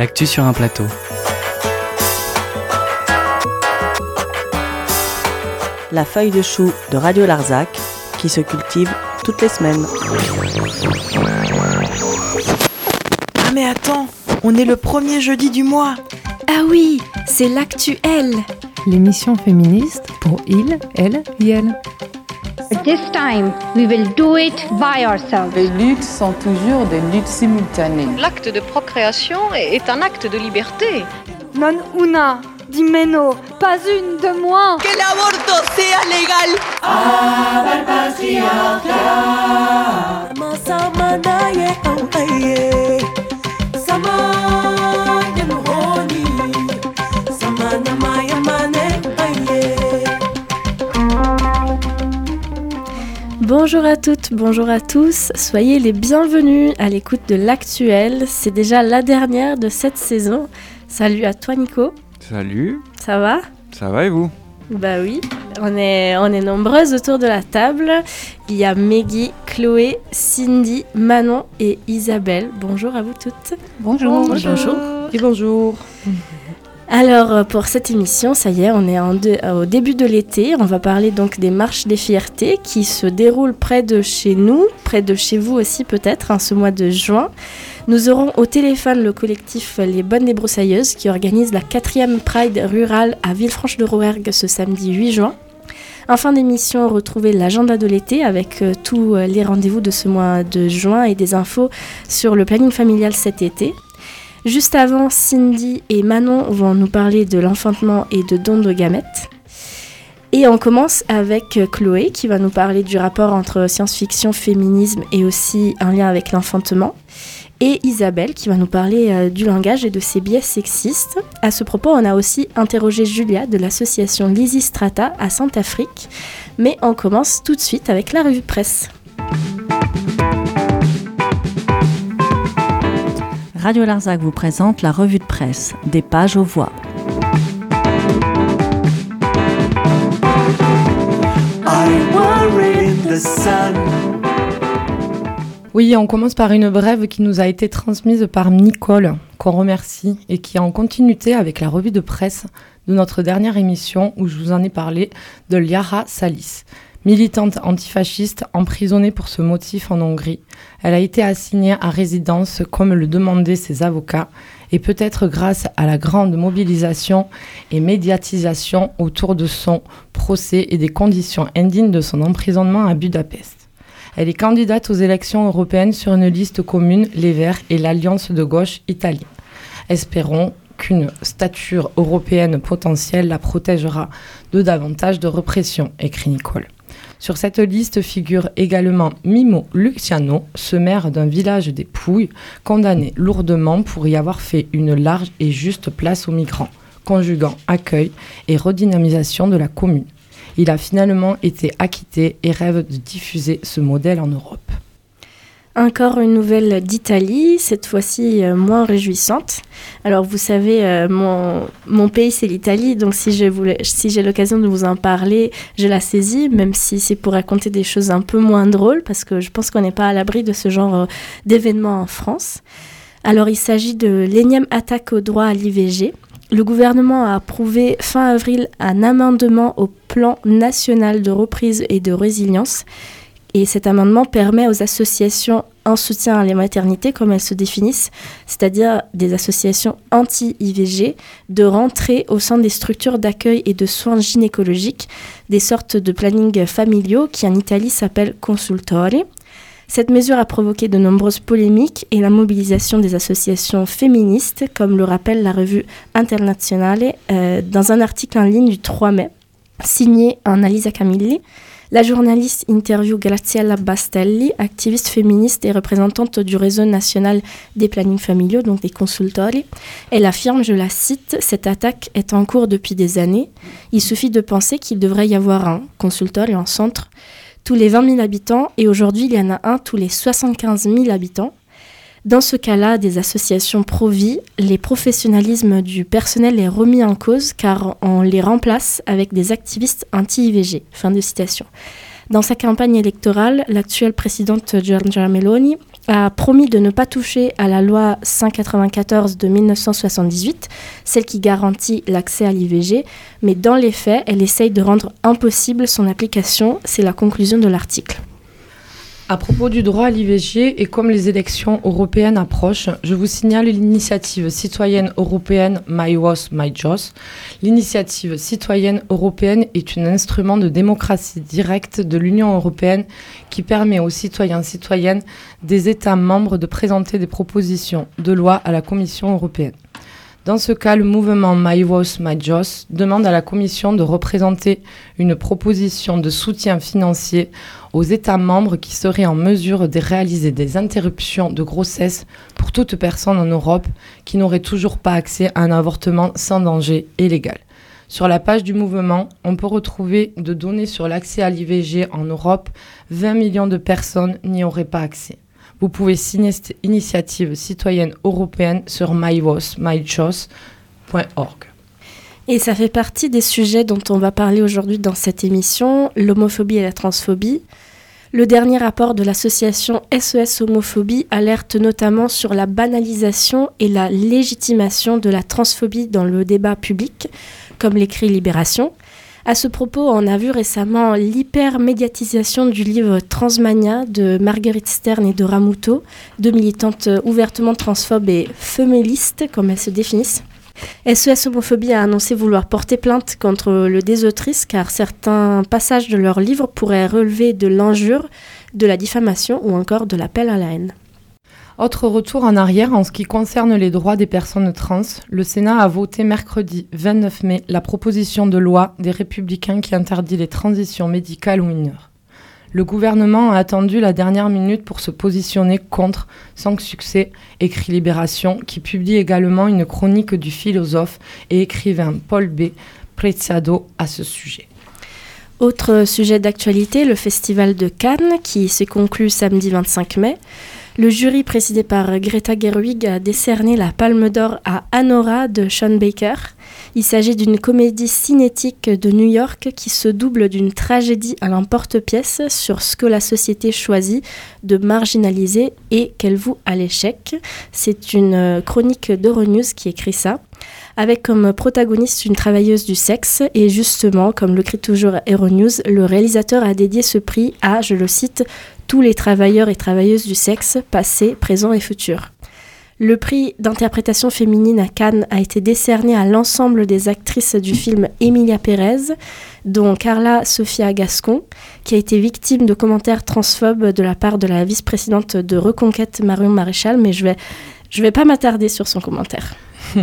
L'actu sur un plateau. La feuille de chou de Radio Larzac qui se cultive toutes les semaines. Ah mais attends, on est le premier jeudi du mois. Ah oui, c'est l'actuel. L'émission féministe pour il, elle, yel. This time, we will do it by ourselves. Les luttes sont toujours des luttes simultanées. L'acte de procréation est un acte de liberté. Non una di meno, pas une de moins. Que l'avorto sea legal. Bonjour à toutes, bonjour à tous, soyez les bienvenus à l'écoute de l'actuel. C'est déjà la dernière de cette saison. Salut à toi Nico. Salut. Ça va ? Ça va et vous ? Bah oui, on est nombreuses autour de la table. Il y a Meggy, Chloé, Cindy, Manon et Isabelle. Bonjour à vous toutes. Bonjour. Bonjour. Et bonjour. Alors pour cette émission, ça y est, on est au début de l'été. On va parler donc des marches des fiertés qui se déroulent près de chez nous, près de chez vous aussi peut-être, ce mois de juin. Nous aurons au téléphone le collectif Les Bonnes Débroussailleuses qui organise la 4e Pride rurale à Villefranche-de-Rouergue ce samedi 8 juin. En fin d'émission, retrouvez l'agenda de l'été avec tous les rendez-vous de ce mois de juin et des infos sur le planning familial cet été. Juste avant, Cindy et Manon vont nous parler de l'enfantement et de dons de gamètes. Et on commence avec Chloé qui va nous parler du rapport entre science-fiction, féminisme et aussi un lien avec l'enfantement. Et Isabelle qui va nous parler du langage et de ses biais sexistes. À ce propos, on a aussi interrogé Julia de l'association Lysistrata à Centrafrique. Mais on commence tout de suite avec la revue de presse. Radio Larzac vous présente la revue de presse, des pages aux voix. Oui, on commence par une brève qui nous a été transmise par Nicole, qu'on remercie, et qui est en continuité avec la revue de presse de notre dernière émission où je vous en ai parlé de Liara Salis. Militante antifasciste emprisonnée pour ce motif en Hongrie, elle a été assignée à résidence comme le demandaient ses avocats et peut-être grâce à la grande mobilisation et médiatisation autour de son procès et des conditions indignes de son emprisonnement à Budapest. Elle est candidate aux élections européennes sur une liste commune, les Verts et l'Alliance de gauche italienne. Espérons qu'une stature européenne potentielle la protégera de davantage de répression, écrit Nicole. Sur cette liste figure également Mimo Luciano, ce maire d'un village des Pouilles, condamné lourdement pour y avoir fait une large et juste place aux migrants, conjuguant accueil et redynamisation de la commune. Il a finalement été acquitté et rêve de diffuser ce modèle en Europe. Encore une nouvelle d'Italie, cette fois-ci moins réjouissante. Alors vous savez, mon pays c'est l'Italie, donc si j'ai l'occasion de vous en parler, je la saisis, même si c'est pour raconter des choses un peu moins drôles, parce que je pense qu'on n'est pas à l'abri de ce genre d'événements en France. Alors il s'agit de l'énième attaque au droit à l'IVG. Le gouvernement a approuvé fin avril un amendement au plan national de reprise et de résilience. Et cet amendement permet aux associations en soutien à la maternité, comme elles se définissent, c'est-à-dire des associations anti-IVG, de rentrer au sein des structures d'accueil et de soins gynécologiques, des sortes de plannings familiaux qui en Italie s'appellent consultori. Cette mesure a provoqué de nombreuses polémiques et la mobilisation des associations féministes, comme le rappelle la revue Internazionale dans un article en ligne du 3 mai, signé Annalisa Camilli. La journaliste interview Graziella Bastelli, activiste féministe et représentante du réseau national des plannings familiaux, donc des consultori. Elle affirme, je la cite, « Cette attaque est en cours depuis des années. Il suffit de penser qu'il devrait y avoir un consultori en centre tous les 20 000 habitants et aujourd'hui il y en a un tous les 75 000 habitants. Dans ce cas-là, des associations pro-vie, les professionnalismes du personnel est remis en cause car on les remplace avec des activistes anti-IVG. » Fin de citation. Dans sa campagne électorale, l'actuelle présidente Giorgia Meloni a promis de ne pas toucher à la loi 194 de 1978, celle qui garantit l'accès à l'IVG, mais dans les faits, elle essaye de rendre impossible son application, c'est la conclusion de l'article. À propos du droit à l'IVG, et comme les élections européennes approchent, je vous signale l'initiative citoyenne européenne My Voice, My Choice. L'initiative citoyenne européenne est un instrument de démocratie directe de l'Union européenne qui permet aux citoyens et citoyennes des États membres de présenter des propositions de loi à la Commission européenne. Dans ce cas, le mouvement My Voice, My Choice demande à la Commission de représenter une proposition de soutien financier aux États membres qui seraient en mesure de réaliser des interruptions de grossesse pour toute personne en Europe qui n'aurait toujours pas accès à un avortement sans danger et légal. Sur la page du mouvement, on peut retrouver de données sur l'accès à l'IVG en Europe. 20 millions de personnes n'y auraient pas accès. Vous pouvez signer cette initiative citoyenne européenne sur myvoicemychoice.org. Et ça fait partie des sujets dont on va parler aujourd'hui dans cette émission, l'homophobie et la transphobie. Le dernier rapport de l'association SES Homophobie alerte notamment sur la banalisation et la légitimation de la transphobie dans le débat public, comme l'écrit Libération. À ce propos, on a vu récemment l'hyper-médiatisation du livre Transmania de Marguerite Stern et de Ramuto, deux militantes ouvertement transphobes et féministes, comme elles se définissent. SES Homophobie a annoncé vouloir porter plainte contre le des autrices car certains passages de leur livre pourraient relever de l'injure, de la diffamation ou encore de l'appel à la haine. Autre retour en arrière en ce qui concerne les droits des personnes trans, le Sénat a voté mercredi 29 mai la proposition de loi des Républicains qui interdit les transitions médicales aux mineurs. Le gouvernement a attendu la dernière minute pour se positionner contre, sans succès, écrit Libération, qui publie également une chronique du philosophe et écrivain Paul B. Preciado à ce sujet. Autre sujet d'actualité, le festival de Cannes qui se conclut samedi 25 mai. Le jury présidé par Greta Gerwig a décerné la Palme d'Or à Anora de Sean Baker. Il s'agit d'une comédie cinétique de New York qui se double d'une tragédie à l'emporte-pièce sur ce que la société choisit de marginaliser et qu'elle voue à l'échec. C'est une chronique d'Euronews qui écrit ça, avec comme protagoniste une travailleuse du sexe. Et justement, comme le crie toujours Euronews, le réalisateur a dédié ce prix à, je le cite, « tous les travailleurs et travailleuses du sexe, passés, présents et futurs ». Le prix d'interprétation féminine à Cannes a été décerné à l'ensemble des actrices du film Emilia Pérez, dont Carla Sofia Gascon, qui a été victime de commentaires transphobes de la part de la vice-présidente de Reconquête Marion Maréchal, mais je vais pas m'attarder sur son commentaire.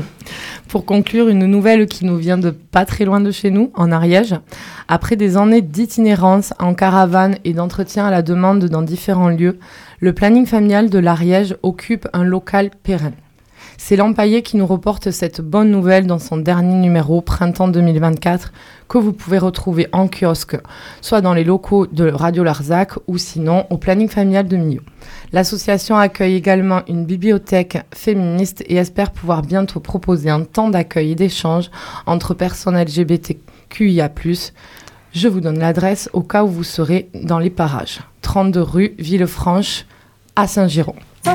Pour conclure, une nouvelle qui nous vient de pas très loin de chez nous, en Ariège. Après des années d'itinérance en caravane et d'entretien à la demande dans différents lieux, le planning familial de l'Ariège occupe un local pérenne. C'est l'Empaillé qui nous reporte cette bonne nouvelle dans son dernier numéro, printemps 2024, que vous pouvez retrouver en kiosque, soit dans les locaux de Radio Larzac ou sinon au planning familial de Millau. L'association accueille également une bibliothèque féministe et espère pouvoir bientôt proposer un temps d'accueil et d'échange entre personnes LGBTQIA+. Je vous donne l'adresse au cas où vous serez dans les parages. 32 rue Villefranche à Saint-Giron.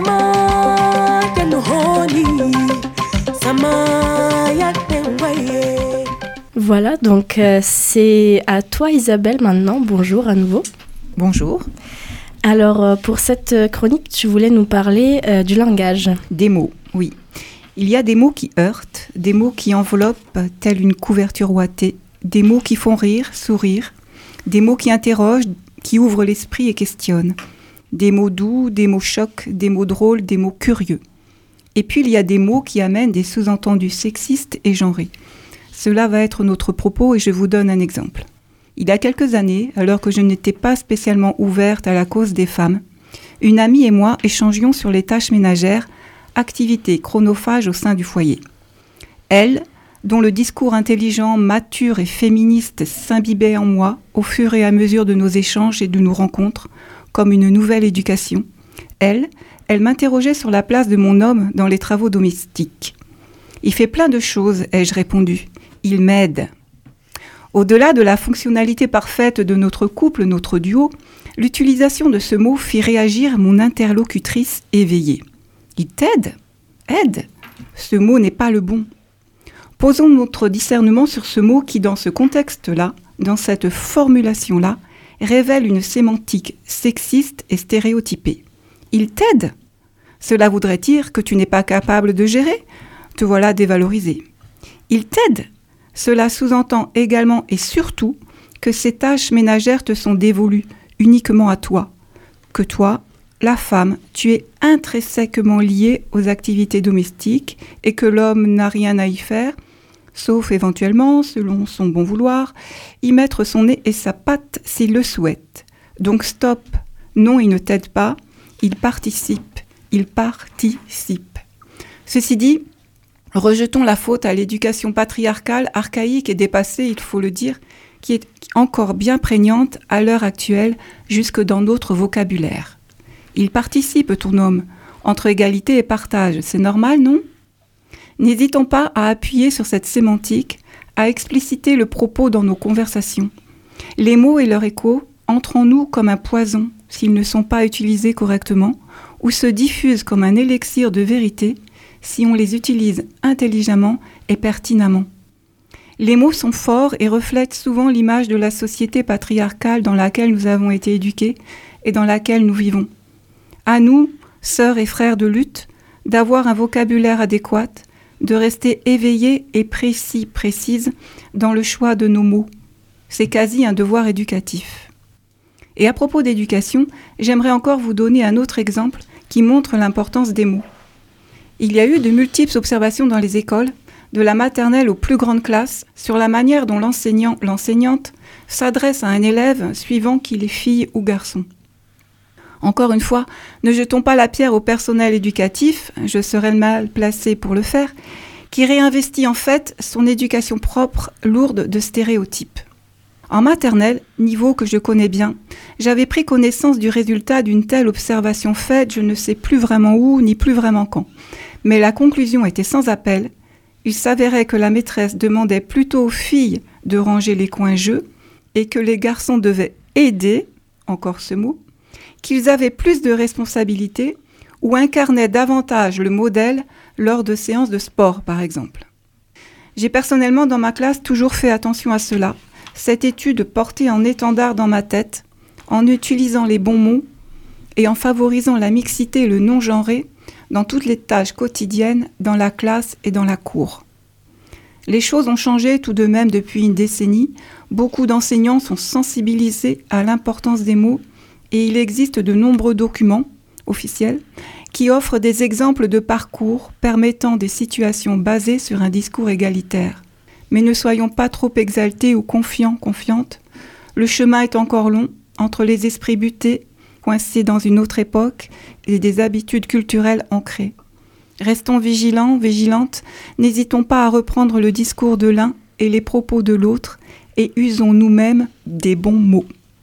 Voilà, donc c'est à toi Isabelle maintenant. Bonjour à nouveau. Bonjour. Alors pour cette chronique, tu voulais nous parler du langage. Des mots, oui. Il y a des mots qui heurtent, des mots qui enveloppent telle une couverture ouatée, des mots qui font rire, sourire, des mots qui interrogent, qui ouvrent l'esprit et questionnent. Des mots doux, des mots chocs, des mots drôles, des mots curieux. Et puis il y a des mots qui amènent des sous-entendus sexistes et genrés. Cela va être notre propos et je vous donne un exemple. Il y a quelques années, alors que je n'étais pas spécialement ouverte à la cause des femmes, une amie et moi échangions sur les tâches ménagères, activités chronophages au sein du foyer. Elle, dont le discours intelligent, mature et féministe s'imbibait en moi au fur et à mesure de nos échanges et de nos rencontres, comme une nouvelle éducation. Elle m'interrogeait sur la place de mon homme dans les travaux domestiques. « Il fait plein de choses, ai-je répondu. Il m'aide. » Au-delà de la fonctionnalité parfaite de notre couple, notre duo, l'utilisation de ce mot fit réagir mon interlocutrice éveillée. Il t'aide ? Aide ? Ce mot n'est pas le bon. Posons notre discernement sur ce mot qui, dans ce contexte-là, dans cette formulation-là, révèle une sémantique sexiste et stéréotypée. Il t'aide ? Cela voudrait dire que tu n'es pas capable de gérer ? Te voilà dévalorisé. Il t'aide ? Cela sous-entend également et surtout que ces tâches ménagères te sont dévolues uniquement à toi, que toi, la femme, tu es intrinsèquement liée aux activités domestiques et que l'homme n'a rien à y faire, sauf éventuellement, selon son bon vouloir, y mettre son nez et sa patte s'il le souhaite. Donc stop, non, il ne t'aide pas, il participe. Ceci dit, rejetons la faute à l'éducation patriarcale, archaïque et dépassée, il faut le dire, qui est encore bien prégnante à l'heure actuelle, jusque dans d'autres vocabulaires. Il participe, ton homme, entre égalité et partage, c'est normal, non ? N'hésitons pas à appuyer sur cette sémantique, à expliciter le propos dans nos conversations. Les mots et leur écho entrent en nous comme un poison s'ils ne sont pas utilisés correctement, ou se diffusent comme un élixir de vérité si on les utilise intelligemment et pertinemment. Les mots sont forts et reflètent souvent l'image de la société patriarcale dans laquelle nous avons été éduqués et dans laquelle nous vivons. À nous, sœurs et frères de lutte, d'avoir un vocabulaire adéquat, de rester éveillés et précises dans le choix de nos mots. C'est quasi un devoir éducatif. Et à propos d'éducation, j'aimerais encore vous donner un autre exemple qui montre l'importance des mots. Il y a eu de multiples observations dans les écoles, de la maternelle aux plus grandes classes, sur la manière dont l'enseignante s'adresse à un élève suivant qu'il est fille ou garçon. Encore une fois, ne jetons pas la pierre au personnel éducatif, je serais mal placée pour le faire, qui réinvestit en fait son éducation propre, lourde de stéréotypes. En maternelle, niveau que je connais bien, j'avais pris connaissance du résultat d'une telle observation faite, je ne sais plus vraiment où, ni plus vraiment quand. Mais la conclusion était sans appel. Il s'avérait que la maîtresse demandait plutôt aux filles de ranger les coins jeux et que les garçons devaient aider, encore ce mot, qu'ils avaient plus de responsabilités ou incarnaient davantage le modèle lors de séances de sport, par exemple. J'ai personnellement dans ma classe toujours fait attention à cela, cette étude portée en étendard dans ma tête, en utilisant les bons mots et en favorisant la mixité et le non-genré dans toutes les tâches quotidiennes, dans la classe et dans la cour. Les choses ont changé tout de même depuis une décennie. Beaucoup d'enseignants sont sensibilisés à l'importance des mots et il existe de nombreux documents officiels qui offrent des exemples de parcours permettant des situations basées sur un discours égalitaire. Mais ne soyons pas trop exaltés ou confiantes. Le chemin est encore long entre les esprits butés, coincés dans une autre époque, et des habitudes culturelles ancrées. Restons vigilants, vigilantes, n'hésitons pas à reprendre le discours de l'un et les propos de l'autre, et usons nous-mêmes des bons mots.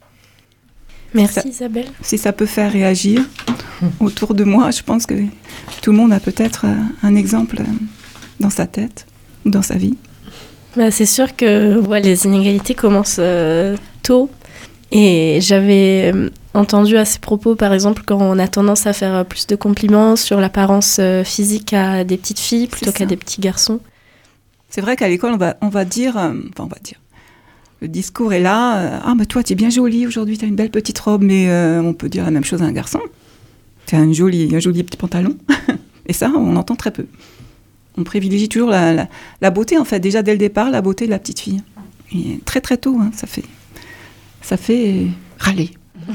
Merci Isabelle. Si ça peut faire réagir autour de moi, je pense que tout le monde a peut-être un exemple dans sa tête ou dans sa vie. C'est sûr que les inégalités commencent tôt. Et j'avais entendu à ces propos, par exemple, quand on a tendance à faire plus de compliments sur l'apparence physique à des petites filles plutôt qu'à des petits garçons. C'est vrai qu'à l'école, on va dire, le discours est là, « Ah, mais toi, tu es bien jolie aujourd'hui, tu as une belle petite robe. » Mais on peut dire la même chose à un garçon. Tu as un joli petit pantalon. Et ça, on entend très peu. On privilégie toujours la beauté, en fait, déjà dès le départ, la beauté de la petite fille. Et très très tôt, ça fait râler.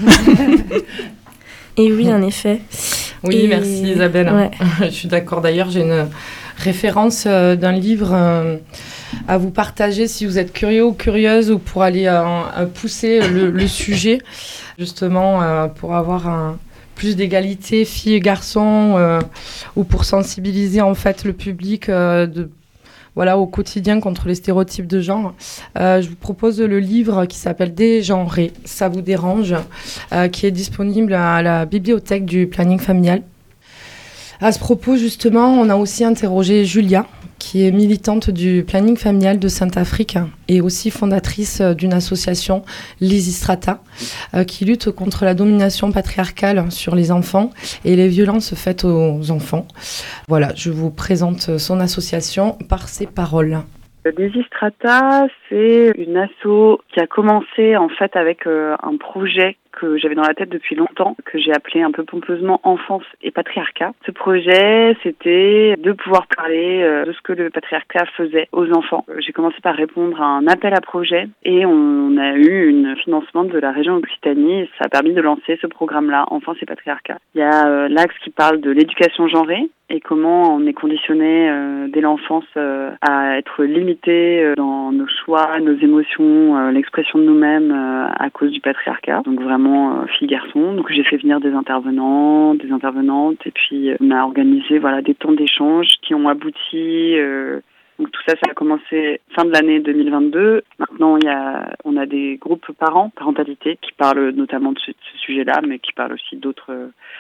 Et oui, en effet. Oui, merci Isabelle. Ouais. Je suis d'accord. D'ailleurs, j'ai une référence d'un livre à vous partager si vous êtes curieux ou curieuse ou pour aller pousser le sujet, justement, pour avoir plus d'égalité filles et garçons ou pour sensibiliser en fait le public au quotidien contre les stéréotypes de genre. Je vous propose le livre qui s'appelle Dégenré, ça vous dérange, qui est disponible à la bibliothèque du planning familial. À ce propos, justement, on a aussi interrogé Julia qui est militante du planning familial de Sainte-Afrique et aussi fondatrice d'une association, Lysistrata, qui lutte contre la domination patriarcale sur les enfants et les violences faites aux enfants. Voilà, je vous présente son association par ses paroles. Lysistrata, c'est une asso qui a commencé en fait avec un projet que j'avais dans la tête depuis longtemps, que j'ai appelé un peu pompeusement Enfance et Patriarcat. Ce projet, c'était de pouvoir parler de ce que le patriarcat faisait aux enfants. J'ai commencé par répondre à un appel à projet et on a eu un financement de la région Occitanie et ça a permis de lancer ce programme-là, Enfance et Patriarcat. Il y a l'axe qui parle de l'éducation genrée et comment on est conditionné dès l'enfance à être limité dans nos choix, nos émotions, l'expression de nous-mêmes à cause du patriarcat. Donc vraiment filles-garçons. Donc j'ai fait venir des intervenants, des intervenantes et puis on a organisé des temps d'échange qui ont abouti. Donc tout ça a commencé fin de l'année 2022. Maintenant on a des groupes parentalité qui parlent notamment de ce sujet-là, mais qui parlent aussi d'autres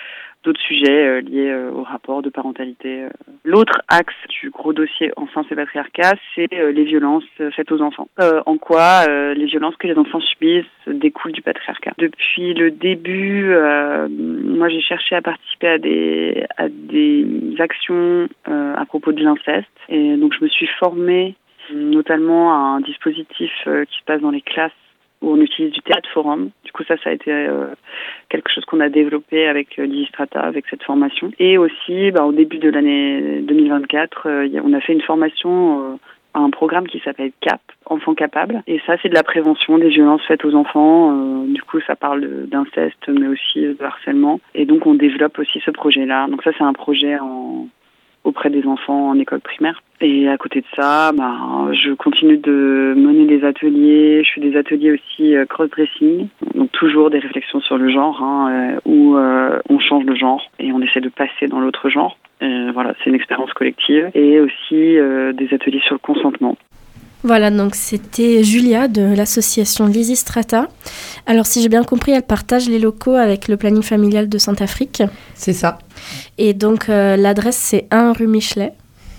sujets liés au rapport de parentalité. L'autre axe du gros dossier Enfance et Patriarcat, c'est les violences faites aux enfants. En quoi les violences que les enfants subissent découlent du patriarcat. Depuis le début, moi j'ai cherché à participer à des actions à propos de l'inceste. Et donc je me suis formée notamment à un dispositif qui se passe dans les classes où on utilise du théâtre forum. Du coup, ça a été quelque chose qu'on a développé avec Lysistrata, avec cette formation. Et aussi, au début de l'année 2024, on a fait une formation à un programme qui s'appelle CAP, Enfants Capables. Et ça, c'est de la prévention des violences faites aux enfants. Du coup, ça parle d'inceste, mais aussi de harcèlement. Et donc, on développe aussi ce projet-là. Donc ça, c'est un projet auprès des enfants en école primaire. Et à côté de ça, je continue de mener des ateliers. Je fais des ateliers aussi cross-dressing, donc toujours des réflexions sur le genre, où on change de genre et on essaie de passer dans l'autre genre. C'est une expérience collective. Et aussi des ateliers sur le consentement. Voilà, donc c'était Julia de l'association Lysistrata. Alors si j'ai bien compris, elle partage les locaux avec le planning familial de Sainte-Afrique. C'est ça. Et donc l'adresse c'est 1 rue Michelet.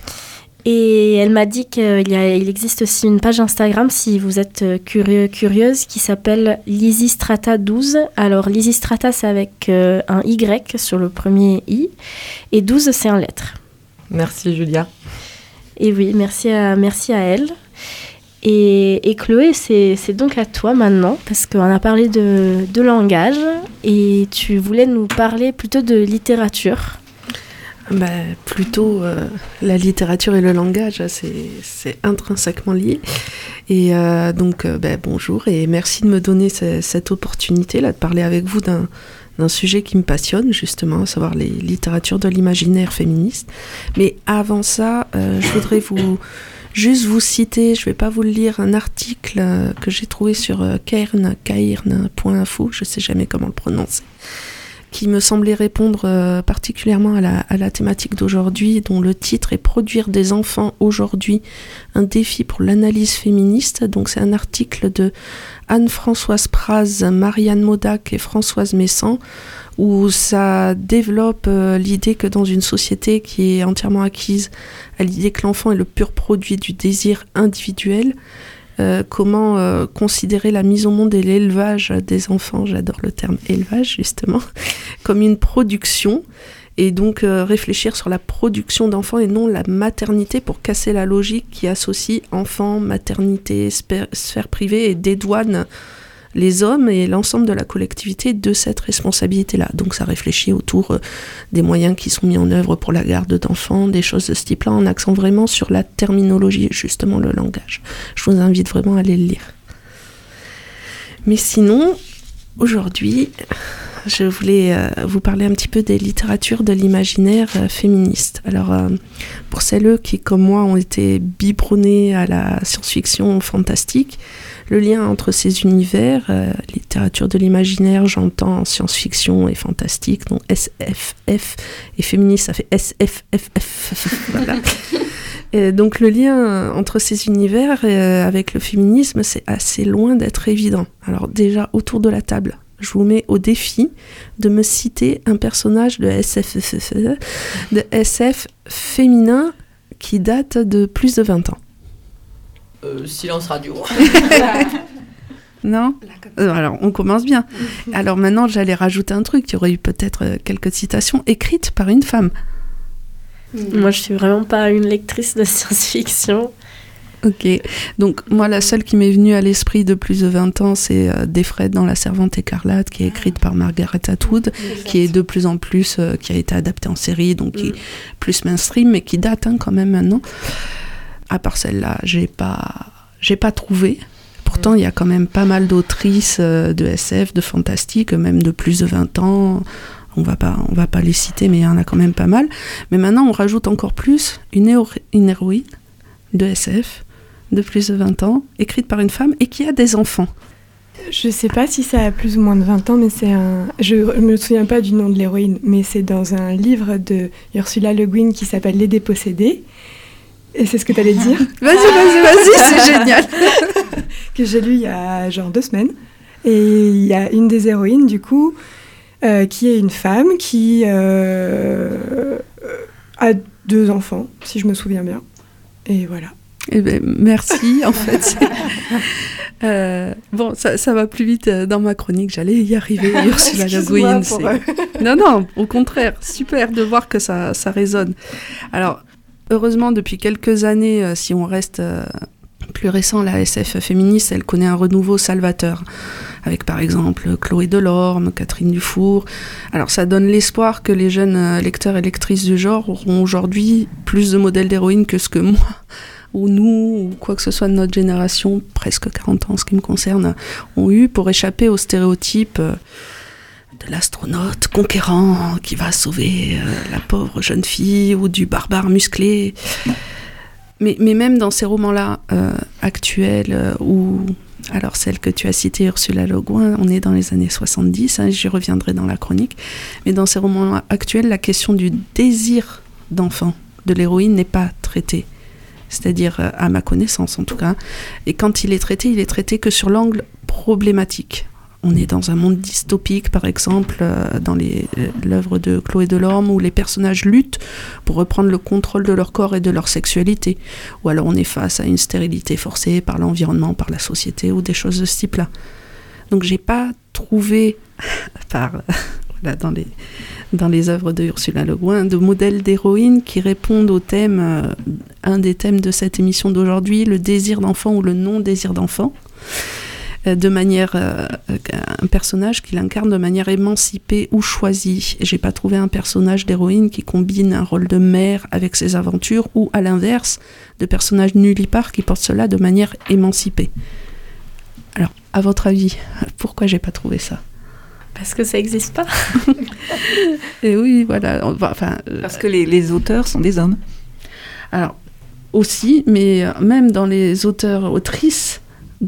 Et elle m'a dit qu'il existe aussi une page Instagram si vous êtes curieuse qui s'appelle Lysistrata 12. Alors Lysistrata c'est avec un Y sur le premier I et 12 c'est en lettres. Merci Julia. Et oui, merci à elle. Et Chloé, c'est donc à toi maintenant, parce qu'on a parlé de langage, et tu voulais nous parler plutôt de littérature. Plutôt la littérature et le langage, c'est intrinsèquement lié. Et donc, bonjour, et merci de me donner cette opportunité-là de parler avec vous d'un sujet qui me passionne, justement, à savoir les littératures de l'imaginaire féministe. Mais avant ça, je voudrais juste vous citer, je ne vais pas vous le lire, un article que j'ai trouvé sur cairn.info, je ne sais jamais comment le prononcer, qui me semblait répondre particulièrement à la thématique d'aujourd'hui, dont le titre est « Produire des enfants aujourd'hui, un défi pour l'analyse féministe ». Donc c'est un article de Anne-Françoise Praz, Marianne Modac et Françoise Messan, où ça développe l'idée que dans une société qui est entièrement acquise à l'idée que l'enfant est le pur produit du désir individuel, comment considérer la mise au monde et l'élevage des enfants, j'adore le terme élevage justement, comme une production, et donc réfléchir sur la production d'enfants et non la maternité pour casser la logique qui associe enfant, maternité, sphère privée et dédouane les hommes et l'ensemble de la collectivité de cette responsabilité-là. Donc ça réfléchit autour des moyens qui sont mis en œuvre pour la garde d'enfants, des choses de ce type-là, en accent vraiment sur la terminologie et justement le langage. Je vous invite vraiment à aller le lire. Mais sinon, aujourd'hui, je voulais vous parler un petit peu des littératures de l'imaginaire féministe. Alors, pour celles qui, comme moi, ont été biberonnées à la science-fiction fantastique, le lien entre ces univers, littérature de l'imaginaire, j'entends science-fiction et fantastique, donc SFF, et féministe, ça fait SFFF, voilà. Et donc le lien entre ces univers avec le féminisme, c'est assez loin d'être évident. Alors déjà, autour de la table, je vous mets au défi de me citer un personnage de SF féminin qui date de plus de 20 ans. Silence radio. Non ? Alors, on commence bien. Alors maintenant, j'allais rajouter un truc. Il y aurait eu peut-être quelques citations écrites par une femme. Moi, je suis vraiment pas une lectrice de science-fiction. Ok. Donc, moi, la seule qui m'est venue à l'esprit de plus de 20 ans, c'est Des Fred dans La Servante écarlate, qui est écrite par Margaret Atwood, qui est de plus en plus, qui a été adaptée en série, donc qui est plus mainstream, mais qui date quand même maintenant. À part celle-là, j'ai pas trouvé. Pourtant, il y a quand même pas mal d'autrices de SF, de fantastique, même de plus de 20 ans. On va pas les citer, mais il y en a quand même pas mal. Mais maintenant, on rajoute encore plus une héroïne de SF de plus de 20 ans, écrite par une femme et qui a des enfants. Je sais pas si ça a plus ou moins de 20 ans, mais je me souviens pas du nom de l'héroïne, mais c'est dans un livre de Ursula Le Guin qui s'appelle Les Dépossédés. Et c'est ce que tu allais dire. Vas-y, c'est génial. Que j'ai lu il y a genre 2 semaines. Et il y a une des héroïnes, du coup, qui est une femme qui a 2 enfants, si je me souviens bien. Et voilà. Eh ben, merci, en fait. Bon, ça va plus vite dans ma chronique, j'allais y arriver. Ursula Le Guin. Non, au contraire, super de voir que ça résonne. Alors, heureusement, depuis quelques années, si on reste plus récent, la SF féministe, elle connaît un renouveau salvateur. Avec par exemple Chloé Delorme, Catherine Dufour. Alors ça donne l'espoir que les jeunes lecteurs et lectrices du genre auront aujourd'hui plus de modèles d'héroïnes que ce que moi, ou nous, ou quoi que ce soit de notre génération, presque 40 ans en ce qui me concerne, ont eu pour échapper aux stéréotypes de l'astronaute conquérant qui va sauver la pauvre jeune fille, ou du barbare musclé. Mais même dans ces romans-là actuels, où, alors celle que tu as citée, Ursula Le Guin, on est dans les années 70, j'y reviendrai dans la chronique, mais dans ces romans actuels, la question du désir d'enfant de l'héroïne n'est pas traitée. C'est-à-dire, à ma connaissance en tout cas, et quand il est traité que sur l'angle problématique. On est dans un monde dystopique, par exemple, dans l'œuvre de Chloé Delorme, où les personnages luttent pour reprendre le contrôle de leur corps et de leur sexualité. Ou alors on est face à une stérilité forcée par l'environnement, par la société, ou des choses de ce type-là. Donc j'ai pas trouvé, dans les œuvres de Ursula Le Guin, de modèles d'héroïnes qui répondent au thème, un des thèmes de cette émission d'aujourd'hui, le désir d'enfant ou le non-désir d'enfant. De manière un personnage qui l'incarne de manière émancipée ou choisie. Et j'ai pas trouvé un personnage d'héroïne qui combine un rôle de mère avec ses aventures, ou à l'inverse, de personnage nullipare qui porte cela de manière émancipée. Alors, à votre avis, pourquoi j'ai pas trouvé ça ? Parce que ça n'existe pas. Et oui, voilà. Parce que les auteurs sont des hommes. Alors, aussi, mais même dans les autrices,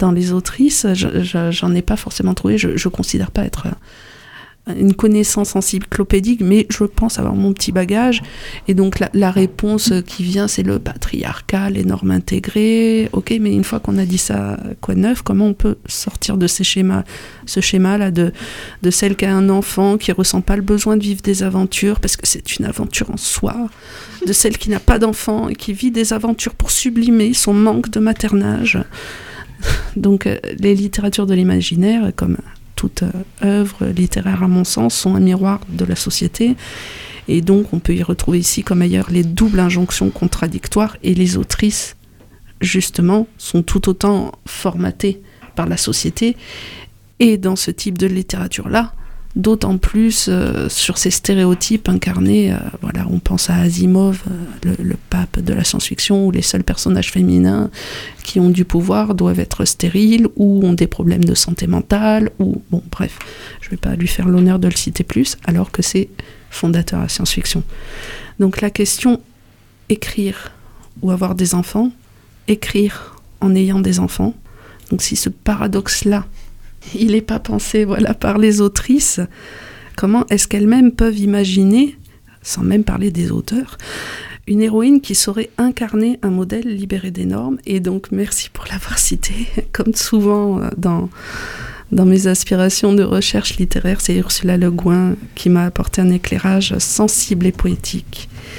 j'en ai pas forcément trouvé. Je considère pas être une connaissance encyclopédique, mais je pense avoir mon petit bagage. Et donc la réponse qui vient, c'est le patriarcat, les normes intégrées. Ok, mais une fois qu'on a dit ça, quoi de neuf ? Comment on peut sortir de ce schéma-là de celle qui a un enfant, qui ressent pas le besoin de vivre des aventures, parce que c'est une aventure en soi, de celle qui n'a pas d'enfant et qui vit des aventures pour sublimer son manque de maternage. Donc les littératures de l'imaginaire, comme toute œuvre littéraire à mon sens, sont un miroir de la société, et donc on peut y retrouver ici comme ailleurs les doubles injonctions contradictoires, et les autrices justement sont tout autant formatées par la société, et dans ce type de littérature-là, d'autant plus sur ces stéréotypes incarnés. Voilà, on pense à Asimov, le pape de la science-fiction, où les seuls personnages féminins qui ont du pouvoir doivent être stériles, ou ont des problèmes de santé mentale, ou bon, bref, je ne vais pas lui faire l'honneur de le citer plus, alors que c'est fondateur à la science-fiction. Donc la question, écrire ou avoir des enfants, écrire en ayant des enfants, donc si ce paradoxe-là, il n'est pas pensé par les autrices, comment est-ce qu'elles-mêmes peuvent imaginer, sans même parler des auteurs, une héroïne qui saurait incarner un modèle libéré des normes. Et donc merci pour l'avoir cité. Comme souvent dans mes aspirations de recherche littéraire, c'est Ursula Le Guin qui m'a apporté un éclairage sensible et poétique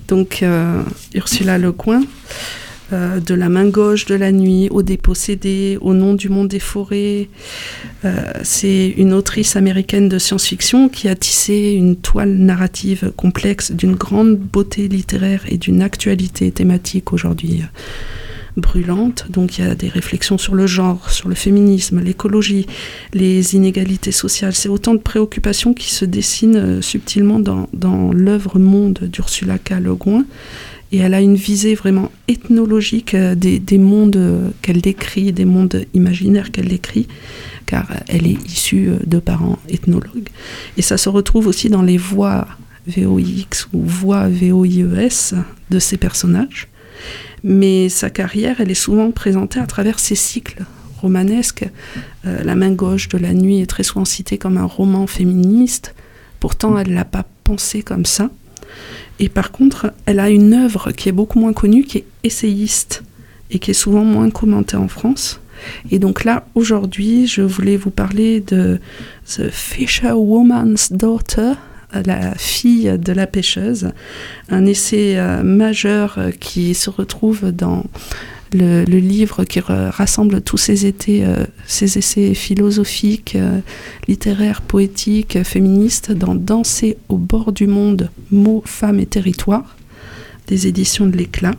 Donc Ursula Le Guin, de La main gauche de la nuit au Dépossédé, Au nom du monde des forêts. C'est une autrice américaine de science-fiction qui a tissé une toile narrative complexe d'une grande beauté littéraire et d'une actualité thématique aujourd'hui brûlante. Donc il y a des réflexions sur le genre, sur le féminisme, l'écologie, les inégalités sociales. C'est autant de préoccupations qui se dessinent subtilement dans l'œuvre monde d'Ursula K. Le Guin. Et elle a une visée vraiment ethnologique des mondes qu'elle décrit, des mondes imaginaires qu'elle décrit, car elle est issue de parents ethnologues. Et ça se retrouve aussi dans les voix VOIX ou voix VOIES de ces personnages. Mais sa carrière, elle est souvent présentée à travers ses cycles romanesques. La main gauche de la nuit est très souvent citée comme un roman féministe. Pourtant, elle ne l'a pas pensé comme ça. Et par contre, elle a une œuvre qui est beaucoup moins connue, qui est essayiste et qui est souvent moins commentée en France. Et donc là, aujourd'hui, je voulais vous parler de The Fisherwoman's Daughter, la fille de la pêcheuse, un essai majeur qui se retrouve dans le livre qui rassemble tous ces essais philosophiques, littéraires, poétiques, féministes, dans Danser au bord du monde, mots, femmes et territoires, des éditions de l'Éclat.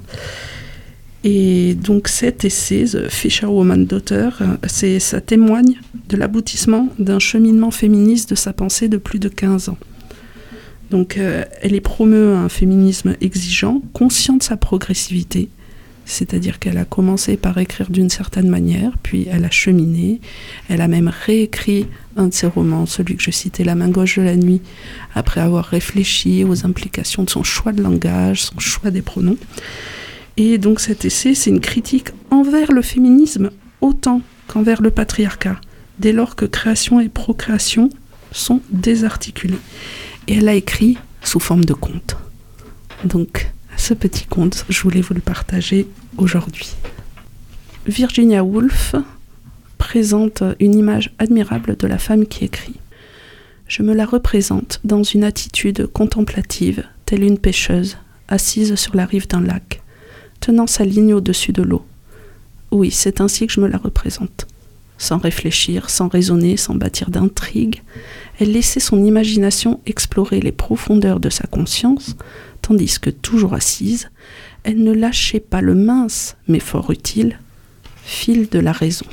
Et donc cet essai, The Fisherwoman's Daughter, ça témoigne de l'aboutissement d'un cheminement féministe de sa pensée de plus de 15 ans. Donc elle y promeut un féminisme exigeant, conscient de sa progressivité, c'est-à-dire qu'elle a commencé par écrire d'une certaine manière, puis elle a cheminé, elle a même réécrit un de ses romans, celui que je citais, La main gauche de la nuit, après avoir réfléchi aux implications de son choix de langage, son choix des pronoms. Et donc cet essai, c'est une critique envers le féminisme autant qu'envers le patriarcat, dès lors que création et procréation sont désarticulées. Et elle a écrit sous forme de conte. Donc, ce petit conte, je voulais vous le partager aujourd'hui. Virginia Woolf présente une image admirable de la femme qui écrit. Je me la représente dans une attitude contemplative, telle une pêcheuse, assise sur la rive d'un lac, tenant sa ligne au-dessus de l'eau. Oui, c'est ainsi que je me la représente. Sans réfléchir, sans raisonner, sans bâtir d'intrigue, elle laissait son imagination explorer les profondeurs de sa conscience, tandis que, toujours assise, elle ne lâchait pas le mince, mais fort utile, fil de la raison.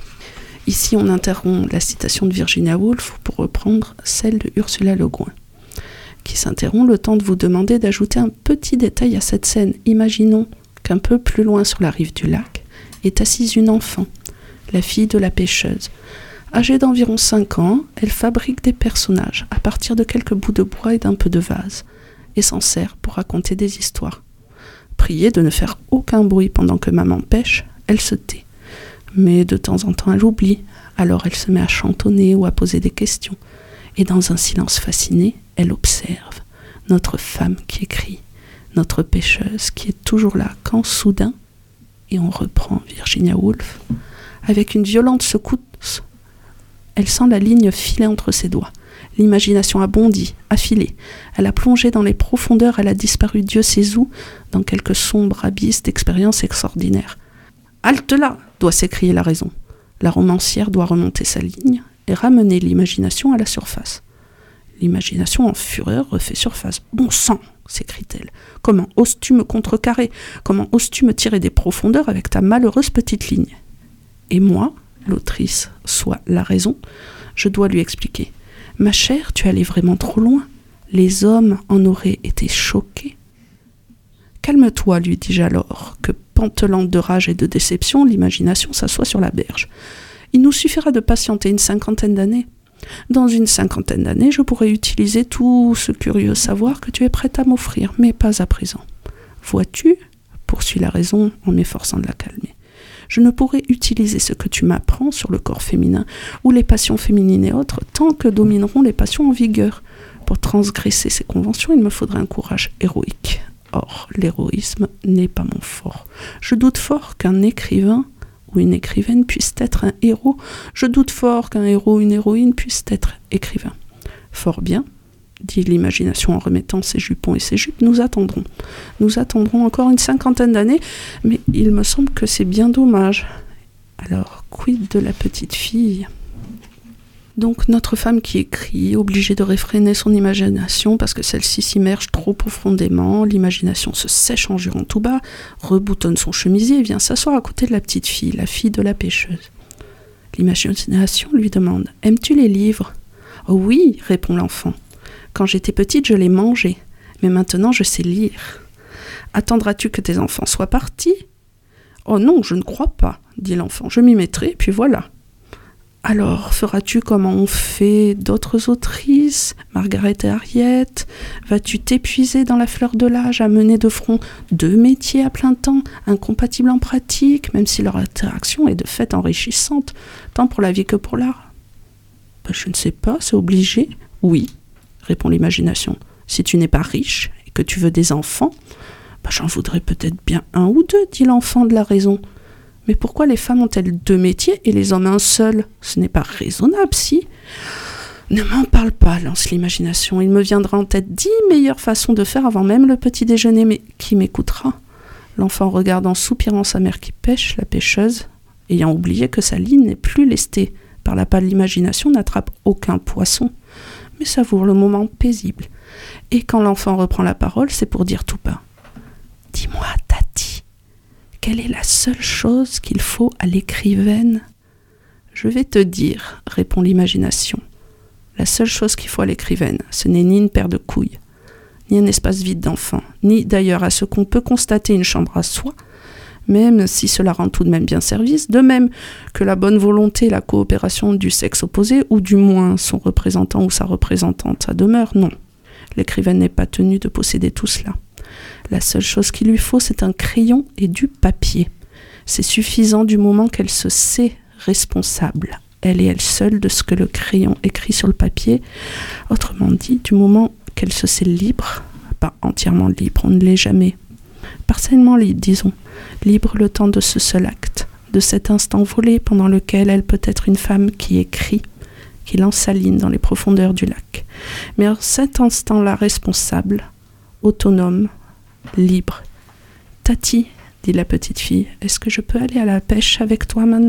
Ici, on interrompt la citation de Virginia Woolf pour reprendre celle de Ursula Le Guin, qui s'interrompt le temps de vous demander d'ajouter un petit détail à cette scène. Imaginons qu'un peu plus loin sur la rive du lac est assise une enfant, la fille de la pêcheuse. Âgée d'environ 5 ans, elle fabrique des personnages à partir de quelques bouts de bois et d'un peu de vase, et s'en sert pour raconter des histoires. Priée de ne faire aucun bruit pendant que maman pêche, elle se tait. Mais de temps en temps, elle oublie, alors elle se met à chantonner ou à poser des questions. Et dans un silence fasciné, elle observe notre femme qui écrit, notre pêcheuse qui est toujours là quand soudain, et on reprend Virginia Woolf, avec une violente secousse, elle sent la ligne filer entre ses doigts. L'imagination a bondi, a filé. Elle a plongé dans les profondeurs, elle a disparu Dieu sait où, dans quelques sombres abysses d'expériences extraordinaires. « Halte là !» doit s'écrier la raison. La romancière doit remonter sa ligne et ramener l'imagination à la surface. L'imagination en fureur refait surface. « Bon sang !» s'écrie-t-elle. « Comment oses-tu me contrecarrer ? Comment oses-tu me tirer des profondeurs avec ta malheureuse petite ligne ?» Et moi, l'autrice, soit la raison, je dois lui expliquer. « Ma chère, tu allais vraiment trop loin. Les hommes en auraient été choqués. » « Calme-toi, lui dis-je alors, que pantelante de rage et de déception, l'imagination s'assoit sur la berge. Il nous suffira de patienter une 50aine d'années. Dans une 50aine d'années, je pourrai utiliser tout ce curieux savoir que tu es prête à m'offrir, mais pas à présent. Vois-tu, poursuit la raison en m'efforçant de la calmer, je ne pourrai utiliser ce que tu m'apprends sur le corps féminin ou les passions féminines et autres tant que domineront les passions en vigueur. Pour transgresser ces conventions, il me faudrait un courage héroïque. Or, l'héroïsme n'est pas mon fort. Je doute fort qu'un écrivain ou une écrivaine puisse être un héros. Je doute fort qu'un héros ou une héroïne puisse être écrivain. Fort bien, dit l'imagination en remettant ses jupons et ses jupes. Nous attendrons. Nous attendrons encore une 50aine d'années, mais il me semble que c'est bien dommage. Alors, quid de la petite fille ? Donc notre femme qui écrit, obligée de réfréner son imagination parce que celle-ci s'immerge trop profondément, l'imagination se sèche en jurant tout bas, reboutonne son chemisier et vient s'asseoir à côté de la petite fille, la fille de la pêcheuse. L'imagination lui demande « Aimes-tu les livres ?»« Oh oui, répond l'enfant. Quand j'étais petite, je les mangeais, mais maintenant je sais lire. Attendras-tu que tes enfants soient partis ? Oh non, je ne crois pas, dit l'enfant. Je m'y mettrai, puis voilà. Alors, feras-tu comme ont fait d'autres autrices, Margaret et Harriet ? Vas-tu t'épuiser dans la fleur de l'âge à mener de front 2 métiers à plein temps, incompatibles en pratique, même si leur interaction est de fait enrichissante, tant pour la vie que pour l'art ? Je ne sais pas, c'est obligé. Oui, répond l'imagination. Si tu n'es pas riche et que tu veux des enfants, j'en voudrais peut-être bien 1 ou 2, dit l'enfant de la raison. Mais pourquoi les femmes ont-elles 2 métiers et les hommes un seul ? Ce n'est pas raisonnable, si. Ne m'en parle pas, lance l'imagination. Il me viendra en tête 10 meilleures façons de faire avant même le petit déjeuner, mais qui m'écoutera ? L'enfant regarde en soupirant sa mère qui pêche, la pêcheuse, ayant oublié que sa ligne n'est plus lestée. Par la patte de l'imagination, n'attrape aucun poisson, mais savoure le moment paisible. Et quand l'enfant reprend la parole, c'est pour dire tout bas. Dis-moi, Tati, quelle est la seule chose qu'il faut à l'écrivaine ? Je vais te dire, répond l'imagination. La seule chose qu'il faut à l'écrivaine, ce n'est ni une paire de couilles, ni un espace vide d'enfant, ni d'ailleurs à ce qu'on peut constater une chambre à soi, même si cela rend tout de même bien service, de même que la bonne volonté et la coopération du sexe opposé, ou du moins son représentant ou sa représentante, ça demeure, non. L'écrivaine n'est pas tenue de posséder tout cela. La seule chose qu'il lui faut, c'est un crayon et du papier. C'est suffisant du moment qu'elle se sait responsable, elle et elle seule, de ce que le crayon écrit sur le papier. Autrement dit, du moment qu'elle se sait libre, pas entièrement libre, on ne l'est jamais, partiellement libre, disons, libre le temps de ce seul acte, de cet instant volé pendant lequel elle peut être une femme qui écrit, qui lance sa ligne dans les profondeurs du lac. Mais en cet instant-là responsable, autonome, libre. Tati, dit la petite fille, est-ce que je peux aller à la pêche avec toi maintenant ?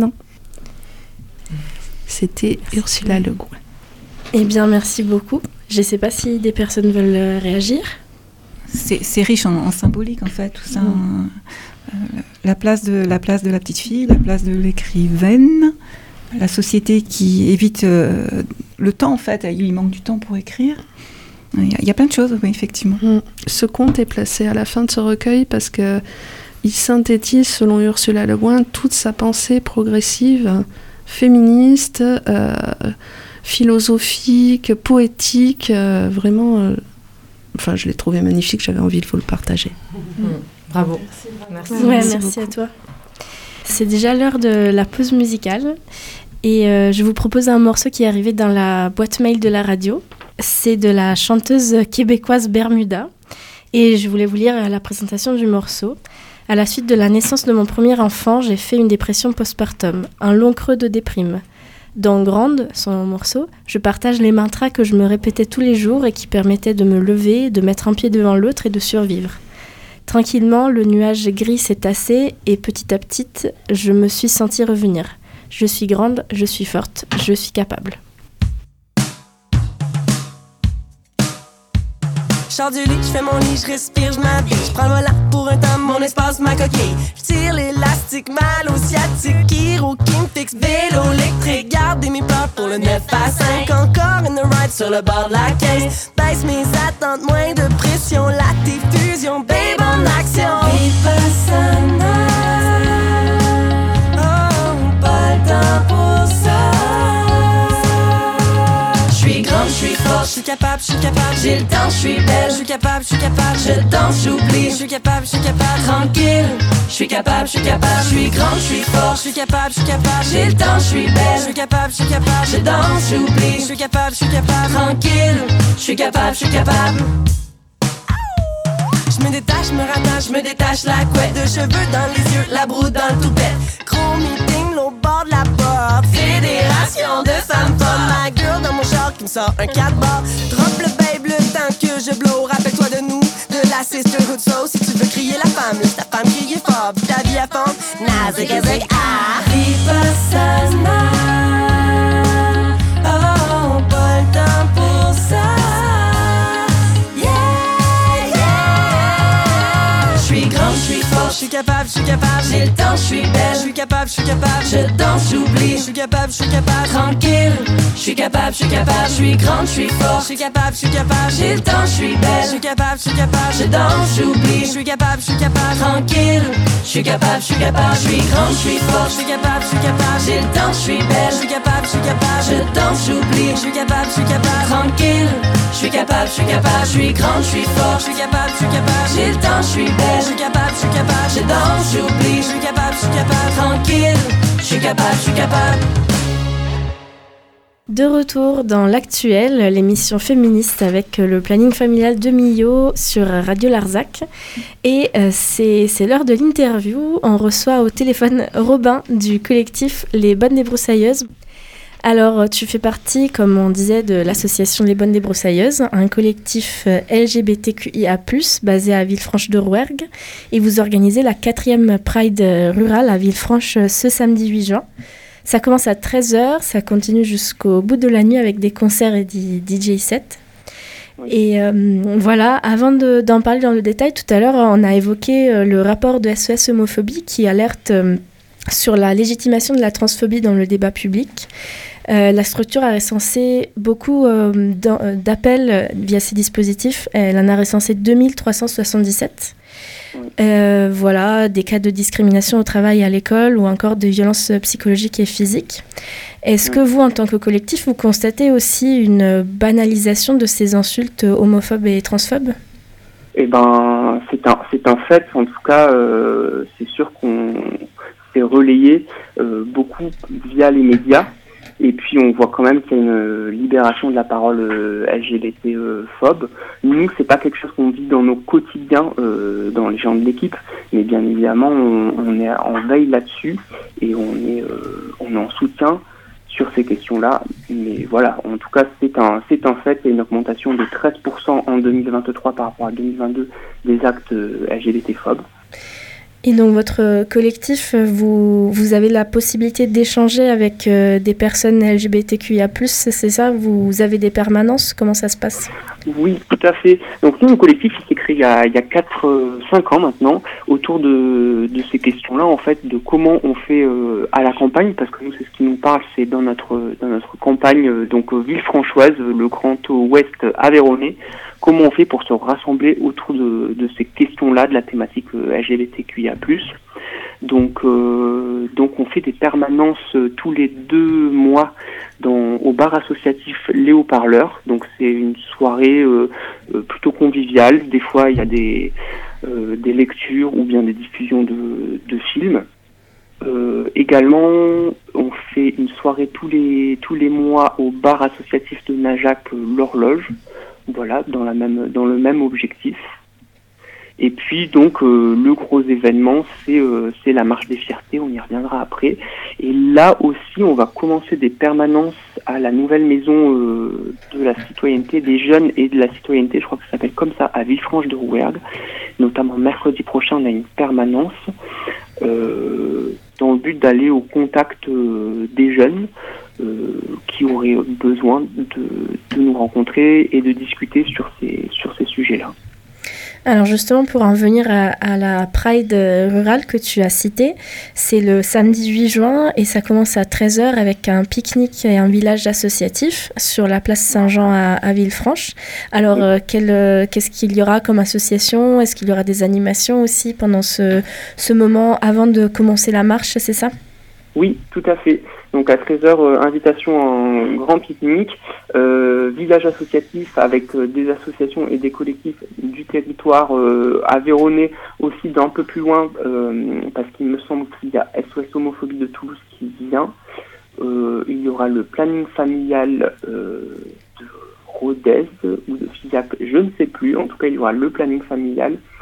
C'était Ursula Le Guin. Eh bien, merci beaucoup. Je ne sais pas si des personnes veulent réagir. C'est riche en symbolique, en fait, tout ça. La place de la petite fille, la place de l'écrivaine, la société qui évite le temps, en fait. Il lui manque du temps pour écrire. Il y a plein de choses, oui, effectivement. Ce conte est placé à la fin de ce recueil parce qu'il synthétise, selon Ursula Le Guin, toute sa pensée progressive, féministe, philosophique, poétique, vraiment... Enfin, je l'ai trouvé magnifique, j'avais envie de vous le partager. Bravo. Merci à toi. C'est déjà l'heure de la pause musicale et je vous propose un morceau qui est arrivé dans la boîte mail de la radio. C'est de la chanteuse québécoise Bermuda et je voulais vous lire la présentation du morceau. À la suite de la naissance de mon premier enfant, j'ai fait une dépression postpartum, un long creux de déprime. Dans Grande, son morceau, je partage les mantras que je me répétais tous les jours et qui permettaient de me lever, de mettre un pied devant l'autre et de survivre. Tranquillement, le nuage gris s'est tassé et petit à petit, je me suis sentie revenir. Je suis grande, je suis forte, je suis capable. Je sors du lit, je fais mon lit, je respire, je m'habille. Je prends le volant pour un temps, mon espace, ma coquille. Je tire l'élastique, mal au sciatique. Kiro, qui me fixe, vélo électrique. Gardez mes plans pour le 9 à 5. Encore une ride sur le bord de la caisse. Baisse mes attentes, moins de pression. La diffusion, babe en action. Vipassana. Oh, pas le temps pour ça. Je suis grande, je suis forte, je suis capable, j'ai le temps, je suis belle, je suis capable, je danse, j'oublie, je suis capable, tranquille, je suis capable, je suis grande, je suis forte, je suis capable, j'ai le temps, je suis belle, je suis capable, je danse, j'oublie, je suis capable, tranquille, je suis capable. Je me détache, me rattache, me détache la couette, de cheveux dans les yeux, la broue dans le toupette, gros meeting, l'au bord bord de la porte. Fédération de femmes folles. Ma girl dans mon char qui me sort un 4-bar. Drop le babe le temps que je blow. Rappelle-toi de nous, de la sisterhood so. Si tu veux crier la femme, laisse ta femme crier fort. Puis ta vie à fond, nazig azig ah. Vipassana, oh, pas le temps pour ça. Je suis capable, j'ai le temps, je suis belle. Je suis capable, je danse, j'oublie. Je suis capable, tranquille. Je suis capable, je suis grande, je suis forte. Je suis capable, j'ai le temps, je suis belle. Je suis capable, je danse, j'oublie. Je suis capable, tranquille. Je suis capable, je suis grande, je suis forte. Je suis capable, j'ai le temps, je suis belle. Je suis capable, je danse, j'oublie. Je suis capable, tranquille. Je suis capable, je suis grande, je suis forte. Je suis capable, j'ai le temps, je suis belle. Je suis capable, je danse, j'oublie. Je suis capable, tranquille. Je suis capable. De retour dans l'actuel, l'émission féministe avec le planning familial de Millau sur Radio Larzac. Et c'est l'heure de l'interview. On reçoit au téléphone Robin du collectif Les Bonnes Débroussailleuses. Alors, tu fais partie, comme on disait, de l'association Les Bonnes Débroussailleuses, un collectif LGBTQIA+, basé à Villefranche-de-Rouergue. Et vous organisez la 4e Pride rurale à Villefranche ce samedi 8 juin. Ça commence à 13h, ça continue jusqu'au bout de la nuit avec des concerts et des DJ sets. Oui. Et voilà, avant d'en parler dans le détail, tout à l'heure, on a évoqué le rapport de SOS Homophobie qui alerte sur la légitimation de la transphobie dans le débat public. La structure a recensé beaucoup d'appels via ces dispositifs. Elle en a recensé 2377. Voilà, des cas de discrimination au travail et à l'école ou encore de violences psychologiques et physiques. Est-ce que vous, en tant que collectif, vous constatez aussi une banalisation de ces insultes homophobes et transphobes ? Eh ben, c'est un fait. En tout cas, c'est sûr qu'on s'est relayé beaucoup via les médias. Et puis on voit quand même qu'il y a une libération de la parole LGBT-phobe. Nous, c'est pas quelque chose qu'on vit dans nos quotidiens, dans les gens de l'équipe, mais bien évidemment, on est en veille là-dessus et on est en soutien sur ces questions-là. Mais voilà, en tout cas, c'est un fait. Il y a une augmentation de 13% en 2023 par rapport à 2022 des actes LGBT-phobes. Et donc votre collectif, vous avez la possibilité d'échanger avec des personnes LGBTQIA+, c'est ça ? Vous avez des permanences ? Comment ça se passe ? Oui, tout à fait. Donc nous, le collectif, il s'est créé il y a 4-5 ans maintenant, autour de ces questions-là, en fait, de comment on fait à la campagne, parce que nous, c'est ce qui nous parle, c'est dans notre campagne, donc Villefranchoise, le Grand Ouest aveyronnais, comment on fait pour se rassembler autour de ces questions-là, de la thématique LGBTQIA+. Donc on fait des permanences tous les 2 mois au bar associatif Les Haut-Parleurs. Donc c'est une soirée plutôt conviviale. Des fois il y a des lectures ou bien des diffusions de films. Également, on fait une soirée tous les mois au bar associatif de Najac, l'Horloge. Voilà, dans le même objectif. Et puis donc le gros événement, c'est la marche des fiertés, on y reviendra après. Et là aussi, on va commencer des permanences à la nouvelle maison de la citoyenneté, des jeunes et de la citoyenneté, je crois que ça s'appelle comme ça, à Villefranche-de-Rouergue. Notamment mercredi prochain, on a une permanence dans le but d'aller au contact des jeunes qui auraient besoin de nous rencontrer et de discuter sur ces sujets-là. Alors justement, pour en venir à la Pride rurale que tu as citée, c'est le samedi 8 juin et ça commence à 13h avec un pique-nique et un village associatif sur la place Saint-Jean à Villefranche. Alors qu'est-ce qu'il y aura comme association ? Est-ce qu'il y aura des animations aussi pendant ce moment avant de commencer la marche, c'est ça ? Oui, tout à fait. Donc à 13h, invitation à un grand pique-nique, village associatif avec des associations et des collectifs du territoire aveyronnais aussi d'un peu plus loin, parce qu'il me semble qu'il y a SOS Homophobie de Toulouse qui vient. Il y aura le planning familial de Rodez ou de Fiac, je ne sais plus. En tout cas, il y aura le planning familial.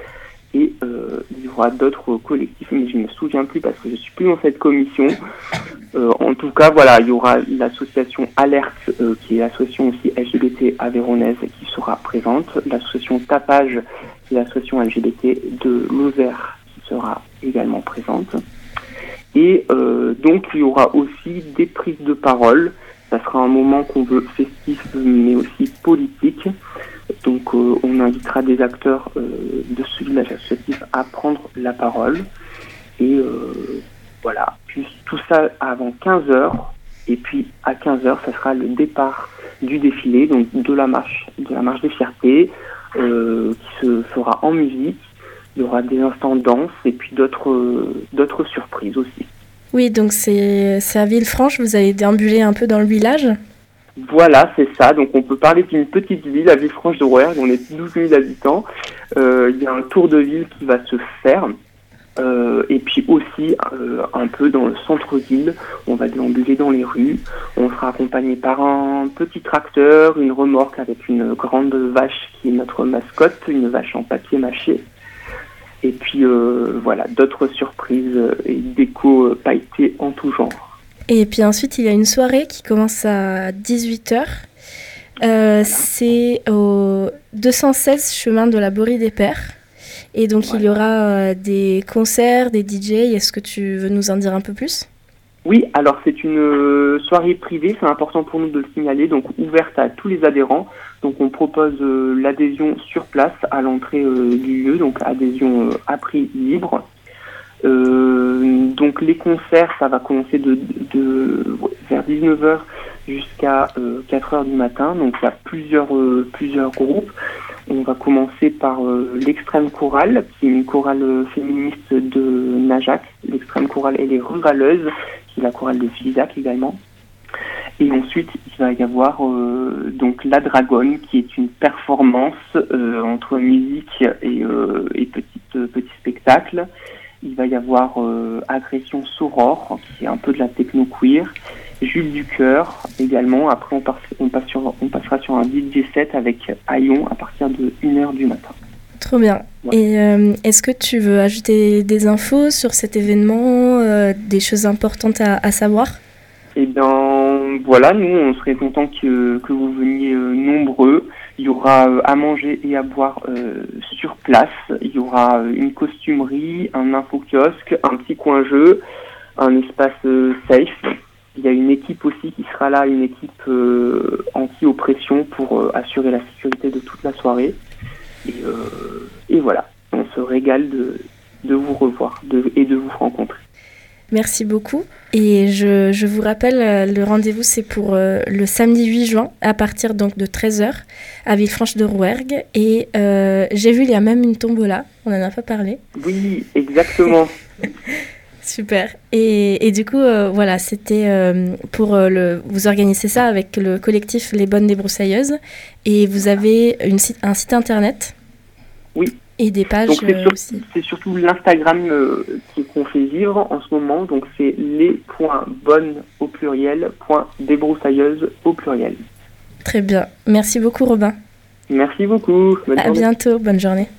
Et il y aura d'autres collectifs, mais je ne me souviens plus parce que je suis plus dans cette commission. En tout cas, voilà, il y aura l'association Alerte, qui est l'association aussi LGBT aveyronnaise, qui sera présente. L'association Tapage, qui est l'association LGBT de Lozère, qui sera également présente. Et donc, il y aura aussi des prises de parole. Ça sera un moment qu'on veut festif, mais aussi politique. Donc, on invitera des acteurs de ce village associatif à prendre la parole. Et voilà. Puis tout ça avant 15h. Et puis, à 15h, ça sera le départ du défilé, donc de la marche des fiertés, qui se fera en musique. Il y aura des instants danse et puis d'autres surprises aussi. Oui, donc c'est à Villefranche, vous allez déambuler un peu dans le village ? Voilà, c'est ça. Donc on peut parler d'une petite ville à Villefranche-de-Rouergue, on est 12 000 habitants. Il y a un tour de ville qui va se faire. Et puis aussi un peu dans le centre-ville, on va déambuler dans les rues. On sera accompagné par un petit tracteur, une remorque avec une grande vache qui est notre mascotte, une vache en papier mâché. Et puis voilà, d'autres surprises et déco pailletées en tout genre. Et puis ensuite, il y a une soirée qui commence à 18h. C'est au 216 chemin de la Borie des Pères. Et donc, il y aura des concerts, des DJ. Est-ce que tu veux nous en dire un peu plus ? Oui, alors c'est une soirée privée, c'est important pour nous de le signaler, donc ouverte à tous les adhérents. Donc on propose l'adhésion sur place à l'entrée du lieu, donc adhésion à prix libre. Donc les concerts, ça va commencer vers 19h jusqu'à 4h du matin. Donc il y a plusieurs groupes. On va commencer par l'Extrême Chorale, qui est une chorale féministe de Najac. L'Extrême Chorale, elle est ruraleuse, qui est la chorale de Fisac également. Et ensuite, il va y avoir donc La Dragonne, qui est une performance entre musique et petit spectacle. Il va y avoir Agression Saurore, qui est un peu de la techno-queer. Jules Ducoeur également. Après, on passera sur un DJ set avec Aion à partir de 1h du matin. Trop bien. Ouais. Et est-ce que tu veux ajouter des infos sur cet événement, des choses importantes à savoir ? Eh bien, voilà, nous, on serait contents que vous veniez nombreux. Il y aura à manger et à boire sur place. Il y aura une costumerie, un info-kiosque, un petit coin jeu, un espace safe. Il y a une équipe aussi qui sera là, une équipe anti-oppression pour assurer la sécurité de toute la soirée. Et voilà, on se régale de vous revoir et de vous rencontrer. Merci beaucoup. Et je vous rappelle, le rendez-vous, c'est pour le samedi 8 juin, à partir donc de 13h, à Villefranche-de-Rouergue. Et j'ai vu, il y a même une tombola, on n'en a pas parlé. Oui, exactement. Super. Et du coup, voilà, c'était pour vous organisez ça avec le collectif Les Bonnes Débroussailleuses. Et vous avez un site internet. Oui. Et des pages donc aussi. C'est surtout l'Instagram qu'on fait vivre en ce moment. Donc c'est les.bonnes au pluriel, .débroussailleuses au pluriel. Très bien. Merci beaucoup, Robin. Merci beaucoup. Bonne journée. Bientôt. Bonne journée.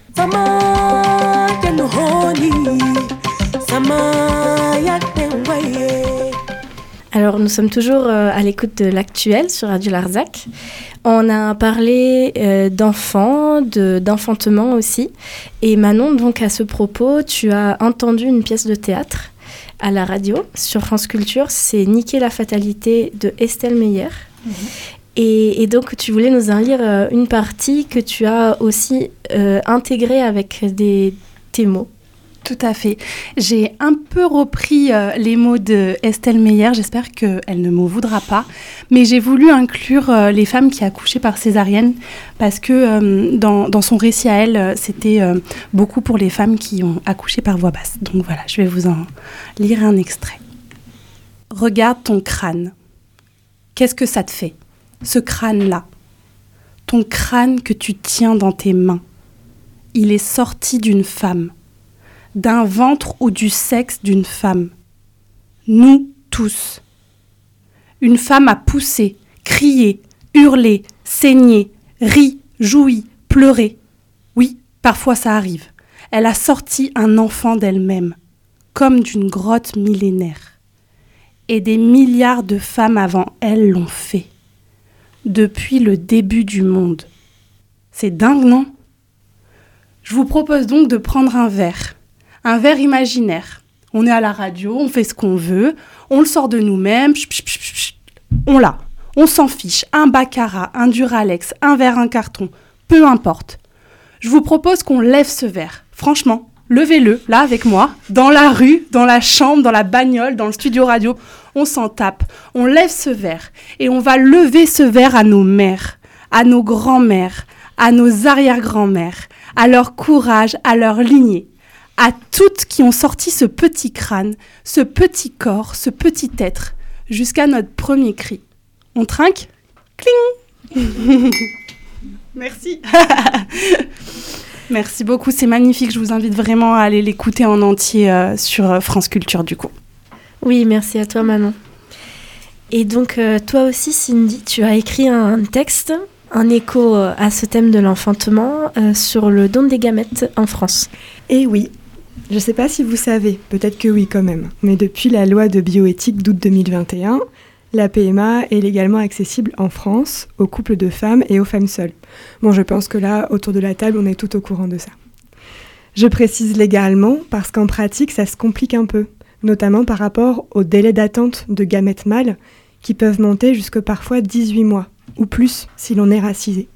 Alors, nous sommes toujours à l'écoute de l'actuel sur Radio Larzac. On a parlé d'enfants, d'enfantement aussi. Et Manon, donc à ce propos, tu as entendu une pièce de théâtre à la radio sur France Culture. C'est Niquer la fatalité de Estelle Meyer. Mmh. Et donc, tu voulais nous en lire une partie que tu as aussi intégrée avec tes mots. Tout à fait. J'ai un peu repris les mots de Estelle Meyer, j'espère qu'elle ne m'en voudra pas, mais j'ai voulu inclure les femmes qui accouchaient par césarienne parce que dans son récit à elle, c'était beaucoup pour les femmes qui ont accouché par voie basse. Donc voilà, je vais vous en lire un extrait. Regarde ton crâne. Qu'est-ce que ça te fait, ce crâne-là ? Ton crâne que tu tiens dans tes mains. Il est sorti d'une femme. D'un ventre ou du sexe d'une femme. Nous tous. Une femme a poussé, crié, hurlé, saigné, ri, joui, pleuré. Oui, parfois ça arrive. Elle a sorti un enfant d'elle-même, comme d'une grotte millénaire. Et des milliards de femmes avant elle l'ont fait. Depuis le début du monde. C'est dingue, non ? Je vous propose donc de prendre un verre imaginaire. On est à la radio, on fait ce qu'on veut, on le sort de nous-mêmes, on l'a, on s'en fiche, un baccarat, un Duralex, un verre, un carton, peu importe. Je vous propose qu'on lève ce verre, franchement, levez-le, là avec moi, dans la rue, dans la chambre, dans la bagnole, dans le studio radio, on s'en tape, on lève ce verre et on va lever ce verre à nos mères, à nos grands-mères, à nos arrière-grands-mères, à leur courage, à leur lignée, à toutes qui ont sorti ce petit crâne, ce petit corps, ce petit être, jusqu'à notre premier cri. On trinque ? Cling ! Merci. Merci beaucoup, c'est magnifique. Je vous invite vraiment à aller l'écouter en entier sur France Culture, du coup. Oui, merci à toi, Manon. Et donc, toi aussi, Cindy, tu as écrit un texte, un écho à ce thème de l'enfantement sur le don des gamètes en France. Et oui, je ne sais pas si vous savez, peut-être que oui quand même, mais depuis la loi de bioéthique d'août 2021, la PMA est légalement accessible en France aux couples de femmes et aux femmes seules. Bon, je pense que là, autour de la table, on est tout au courant de ça. Je précise légalement parce qu'en pratique, ça se complique un peu, notamment par rapport aux délais d'attente de gamètes mâles qui peuvent monter jusqu'à parfois 18 mois, ou plus si l'on est racisé.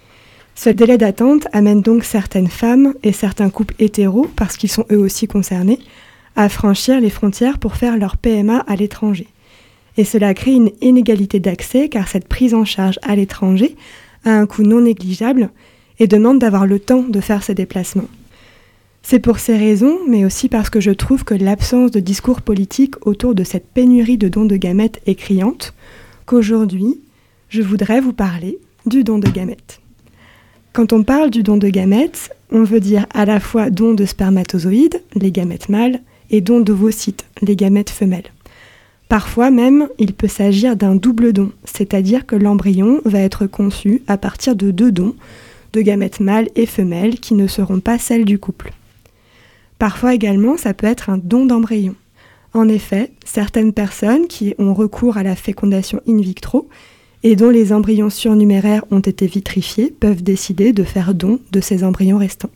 Ce délai d'attente amène donc certaines femmes et certains couples hétéros, parce qu'ils sont eux aussi concernés, à franchir les frontières pour faire leur PMA à l'étranger. Et cela crée une inégalité d'accès car cette prise en charge à l'étranger a un coût non négligeable et demande d'avoir le temps de faire ces déplacements. C'est pour ces raisons, mais aussi parce que je trouve que l'absence de discours politique autour de cette pénurie de dons de gamètes est criante, qu'aujourd'hui, je voudrais vous parler du don de gamètes. Quand on parle du don de gamètes, on veut dire à la fois don de spermatozoïdes, les gamètes mâles, et don d'ovocytes, les gamètes femelles. Parfois même, il peut s'agir d'un double don, c'est-à-dire que l'embryon va être conçu à partir de 2 dons, de gamètes mâles et femelles qui ne seront pas celles du couple. Parfois également, ça peut être un don d'embryon. En effet, certaines personnes qui ont recours à la fécondation in vitro et dont les embryons surnuméraires ont été vitrifiés peuvent décider de faire don de ces embryons restants.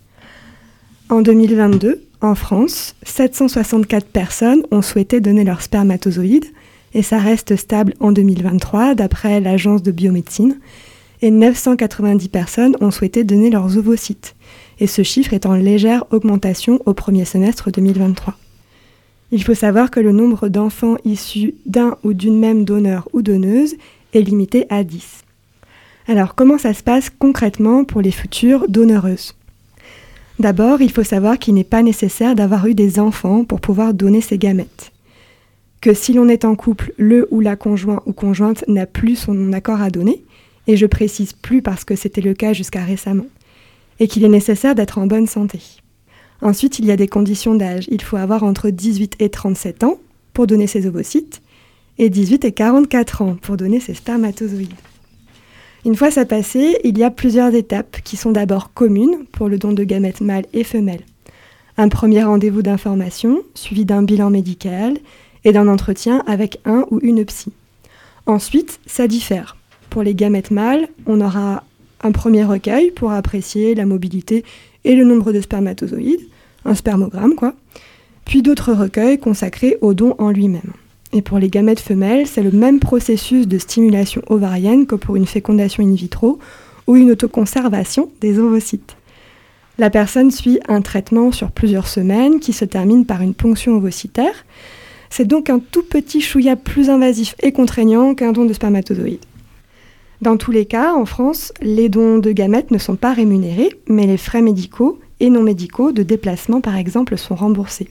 En 2022, en France, 764 personnes ont souhaité donner leurs spermatozoïdes et ça reste stable en 2023 d'après l'Agence de biomédecine et 990 personnes ont souhaité donner leurs ovocytes et ce chiffre est en légère augmentation au premier semestre 2023. Il faut savoir que le nombre d'enfants issus d'un ou d'une même donneur ou donneuse est limité à 10. Alors, comment ça se passe concrètement pour les futures donneureuses ? D'abord, il faut savoir qu'il n'est pas nécessaire d'avoir eu des enfants pour pouvoir donner ses gamètes. Que si l'on est en couple, le ou la conjoint ou conjointe n'a plus son accord à donner, et je précise plus parce que c'était le cas jusqu'à récemment, et qu'il est nécessaire d'être en bonne santé. Ensuite, il y a des conditions d'âge. Il faut avoir entre 18 et 37 ans pour donner ses ovocytes, et 18 et 44 ans pour donner ses spermatozoïdes. Une fois ça passé, il y a plusieurs étapes qui sont d'abord communes pour le don de gamètes mâles et femelles. Un premier rendez-vous d'information, suivi d'un bilan médical et d'un entretien avec un ou une psy. Ensuite, ça diffère. Pour les gamètes mâles, on aura un premier recueil pour apprécier la mobilité et le nombre de spermatozoïdes, un spermogramme quoi, puis d'autres recueils consacrés au don en lui-même. Et pour les gamètes femelles, c'est le même processus de stimulation ovarienne que pour une fécondation in vitro ou une autoconservation des ovocytes. La personne suit un traitement sur plusieurs semaines qui se termine par une ponction ovocytaire. C'est donc un tout petit chouïa plus invasif et contraignant qu'un don de spermatozoïdes. Dans tous les cas, en France, les dons de gamètes ne sont pas rémunérés, mais les frais médicaux et non médicaux de déplacement, par exemple, sont remboursés.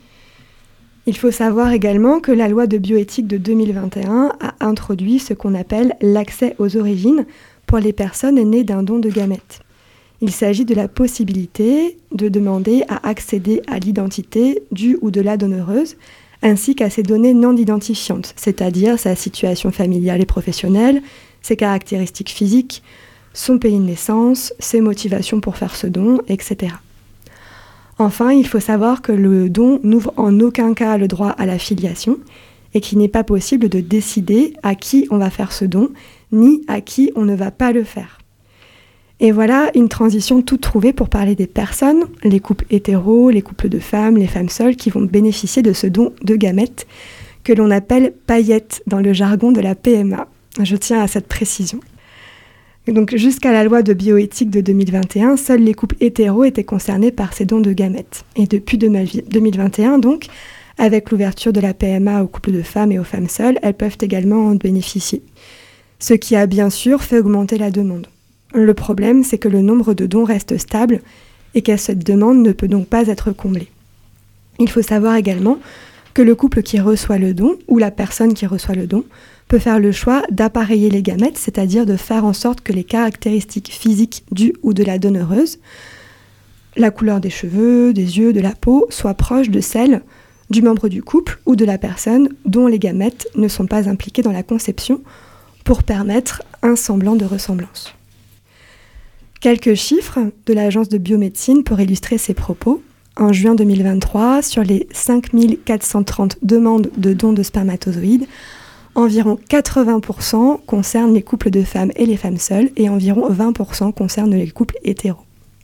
Il faut savoir également que la loi de bioéthique de 2021 a introduit ce qu'on appelle l'accès aux origines pour les personnes nées d'un don de gamètes. Il s'agit de la possibilité de demander à accéder à l'identité du ou de la donneuse, ainsi qu'à ses données non identifiantes, c'est-à-dire sa situation familiale et professionnelle, ses caractéristiques physiques, son pays de naissance, ses motivations pour faire ce don, etc. Enfin, il faut savoir que le don n'ouvre en aucun cas le droit à la filiation et qu'il n'est pas possible de décider à qui on va faire ce don, ni à qui on ne va pas le faire. Et voilà une transition toute trouvée pour parler des personnes, les couples hétéros, les couples de femmes, les femmes seules qui vont bénéficier de ce don de gamètes que l'on appelle paillettes dans le jargon de la PMA. Je tiens à cette précision. Donc jusqu'à la loi de bioéthique de 2021, seuls les couples hétéros étaient concernés par ces dons de gamètes. Et depuis 2021, donc, avec l'ouverture de la PMA aux couples de femmes et aux femmes seules, elles peuvent également en bénéficier. Ce qui a bien sûr fait augmenter la demande. Le problème, c'est que le nombre de dons reste stable et que cette demande ne peut donc pas être comblée. Il faut savoir également que le couple qui reçoit le don, ou la personne qui reçoit le don, peut faire le choix d'appareiller les gamètes, c'est-à-dire de faire en sorte que les caractéristiques physiques du ou de la donneuse, la couleur des cheveux, des yeux, de la peau, soient proches de celles du membre du couple ou de la personne dont les gamètes ne sont pas impliquées dans la conception pour permettre un semblant de ressemblance. Quelques chiffres de l'Agence de biomédecine pour illustrer ces propos. En juin 2023, sur les 5430 demandes de dons de spermatozoïdes, environ 80% concernent les couples de femmes et les femmes seules et environ 20% concernent les couples hétéros.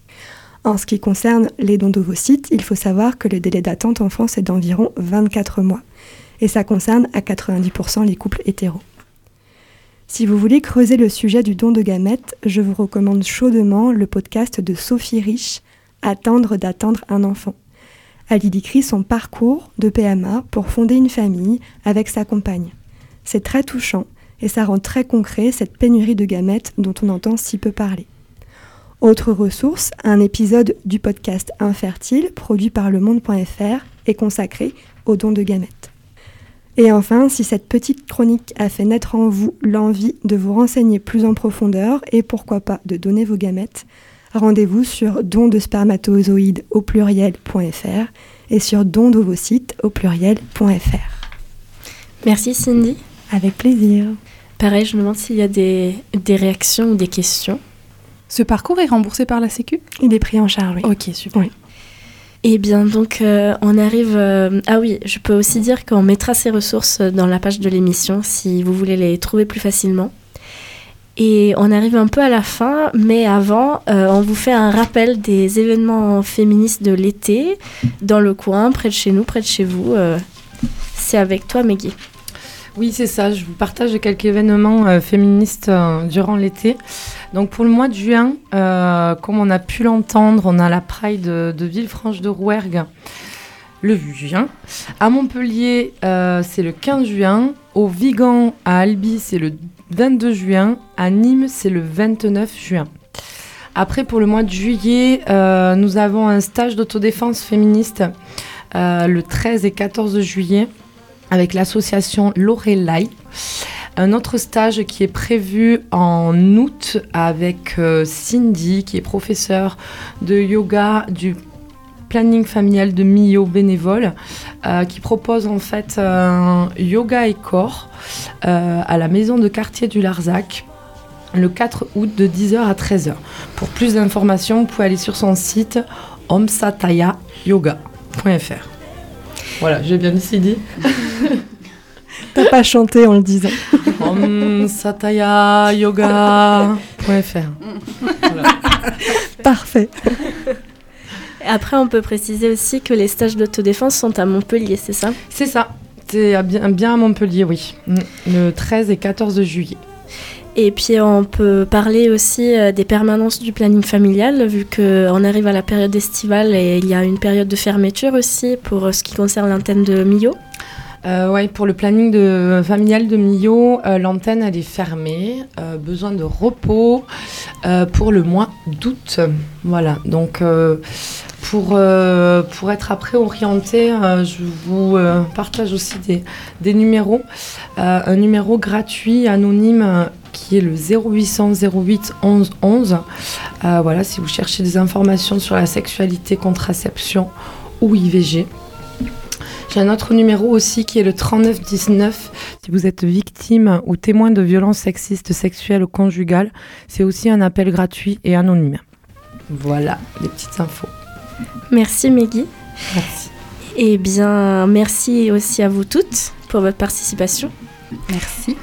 En ce qui concerne les dons d'ovocytes, il faut savoir que le délai d'attente en France est d'environ 24 mois et ça concerne à 90% les couples hétéros. Si vous voulez creuser le sujet du don de gamètes, je vous recommande chaudement le podcast de Sophie Rich, « Attendre d'attendre un enfant ». Elle y décrit son parcours de PMA pour fonder une famille avec sa compagne. C'est très touchant et ça rend très concret cette pénurie de gamètes dont on entend si peu parler. Autre ressource, un épisode du podcast Infertile produit par lemonde.fr est consacré au don de gamètes. Et enfin, si cette petite chronique a fait naître en vous l'envie de vous renseigner plus en profondeur et pourquoi pas de donner vos gamètes, rendez-vous sur dondespermatozoïdes au pluriel.fr et sur dondovocytes au pluriel.fr. Merci Cindy. Avec plaisir. Pareil, je me demande s'il y a des réactions ou des questions. Ce parcours est remboursé par la Sécu ? Il est pris en charge, oui. Ok, super. Oui. Eh bien, donc, on arrive... Ah oui, je peux aussi dire qu'on mettra ces ressources dans la page de l'émission si vous voulez les trouver plus facilement. Et on arrive un peu à la fin, mais avant, on vous fait un rappel des événements féministes de l'été, dans le coin, près de chez nous, près de chez vous. C'est avec toi, Meggy. Oui, c'est ça. Je vous partage quelques événements féministes durant l'été. Donc, pour le mois de juin, comme on a pu l'entendre, on a la Pride de Villefranche-de-Rouergue le 8 juin. À Montpellier, c'est le 15 juin. Au Vigan, à Albi, c'est le 22 juin. À Nîmes, c'est le 29 juin. Après, pour le mois de juillet, nous avons un stage d'autodéfense féministe le 13 et 14 juillet. Avec l'association Lorelai. Un autre stage qui est prévu en août avec Cindy, qui est professeure de yoga du planning familial de Millau bénévole, qui propose en fait un yoga et corps à la maison de quartier du Larzac le 4 août de 10h à 13h. Pour plus d'informations, vous pouvez aller sur son site omsatayayoga.fr. Voilà, j'ai bien dit Cindy. T'as pas chanté en le disant. omsatayayoga.fr. Voilà. Parfait. Après, on peut préciser aussi que les stages d'autodéfense sont à Montpellier, c'est ça ? C'est ça. C'est bien à Montpellier, oui. Le 13 et 14 juillet. Et puis on peut parler aussi des permanences du planning familial, vu qu'on arrive à la période estivale et il y a une période de fermeture aussi pour ce qui concerne l'antenne de Millau. Oui, pour le planning familial de Millau, l'antenne elle est fermée, besoin de repos pour le mois d'août. Voilà, donc pour être après orienté, je vous partage aussi des numéros. Un numéro gratuit, anonyme, qui est le 0800 08 11 11. Voilà, si vous cherchez des informations sur la sexualité, contraception ou IVG. J'ai un autre numéro aussi qui est le 39 19. Si vous êtes victime ou témoin de violences sexistes, sexuelles ou conjugales, c'est aussi un appel gratuit et anonyme. Voilà, les petites infos. Merci Meggy. Merci. Eh bien, merci aussi à vous toutes pour votre participation. Merci.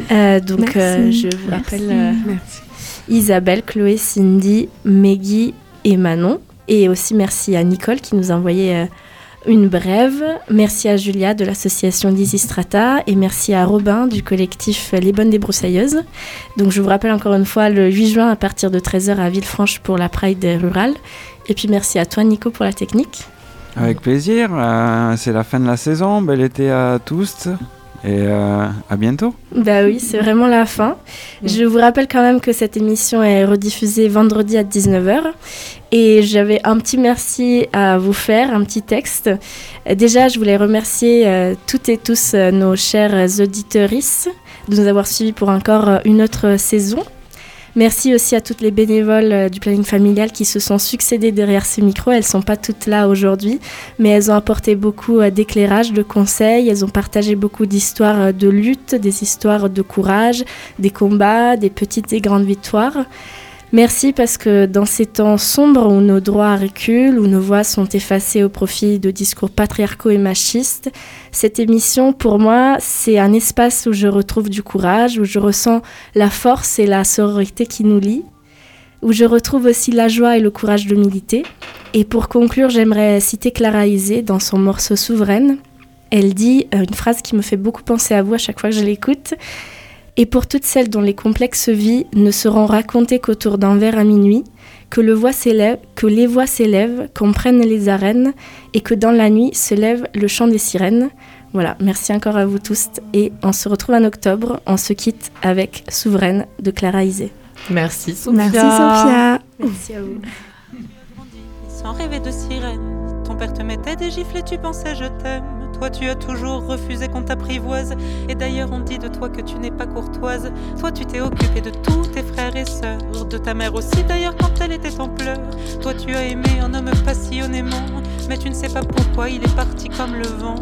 Je vous rappelle Isabelle, Chloé, Cindy, Meggy et Manon. Et aussi merci à Nicole qui nous a envoyé une brève. Merci à Julia de l'association Lysistrata et merci à Robin du collectif Les Bonnes Débroussailleuses. Donc je vous rappelle encore une fois le 8 juin à partir de 13h à Villefranche pour la Pride rurale. Et puis merci à toi Nico pour la technique. Avec plaisir, c'est la fin de la saison, bel été à tous et à bientôt. Bah oui, c'est vraiment la fin. Je vous rappelle quand même que cette émission est rediffusée vendredi à 19h et j'avais un petit merci à vous faire, un petit texte. Déjà, je voulais remercier toutes et tous nos chers auditrices de nous avoir suivis pour encore une autre saison. Merci aussi à toutes les bénévoles du planning familial qui se sont succédées derrière ces micros. Elles ne sont pas toutes là aujourd'hui, mais elles ont apporté beaucoup d'éclairage, de conseils. Elles ont partagé beaucoup d'histoires de lutte, des histoires de courage, des combats, des petites et grandes victoires. Merci parce que dans ces temps sombres où nos droits reculent, où nos voix sont effacées au profit de discours patriarcaux et machistes, cette émission, pour moi, c'est un espace où je retrouve du courage, où je ressens la force et la sororité qui nous lient, où je retrouve aussi la joie et le courage de militer. Et pour conclure, j'aimerais citer Clara Isé dans son morceau Souveraine. Elle dit une phrase qui me fait beaucoup penser à vous à chaque fois que je l'écoute. Et pour toutes celles dont les complexes vies ne seront racontées qu'autour d'un verre à minuit, que les voix s'élèvent, qu'on prenne les arènes, et que dans la nuit se lève le chant des sirènes. Voilà, merci encore à vous tous, et on se retrouve en octobre. On se quitte avec Souveraine de Clara Isé. Merci Sophia. Merci Sophia. Merci à vous. Sans rêver de sirène, ton père te mettait des gifles et tu pensais je t'aime. Toi tu as toujours refusé qu'on t'apprivoise. Et d'ailleurs on dit de toi que tu n'es pas courtoise. Toi tu t'es occupé de tous tes frères et sœurs, de ta mère aussi d'ailleurs quand elle était en pleurs. Toi tu as aimé un homme passionnément, mais tu ne sais pas pourquoi il est parti comme le vent.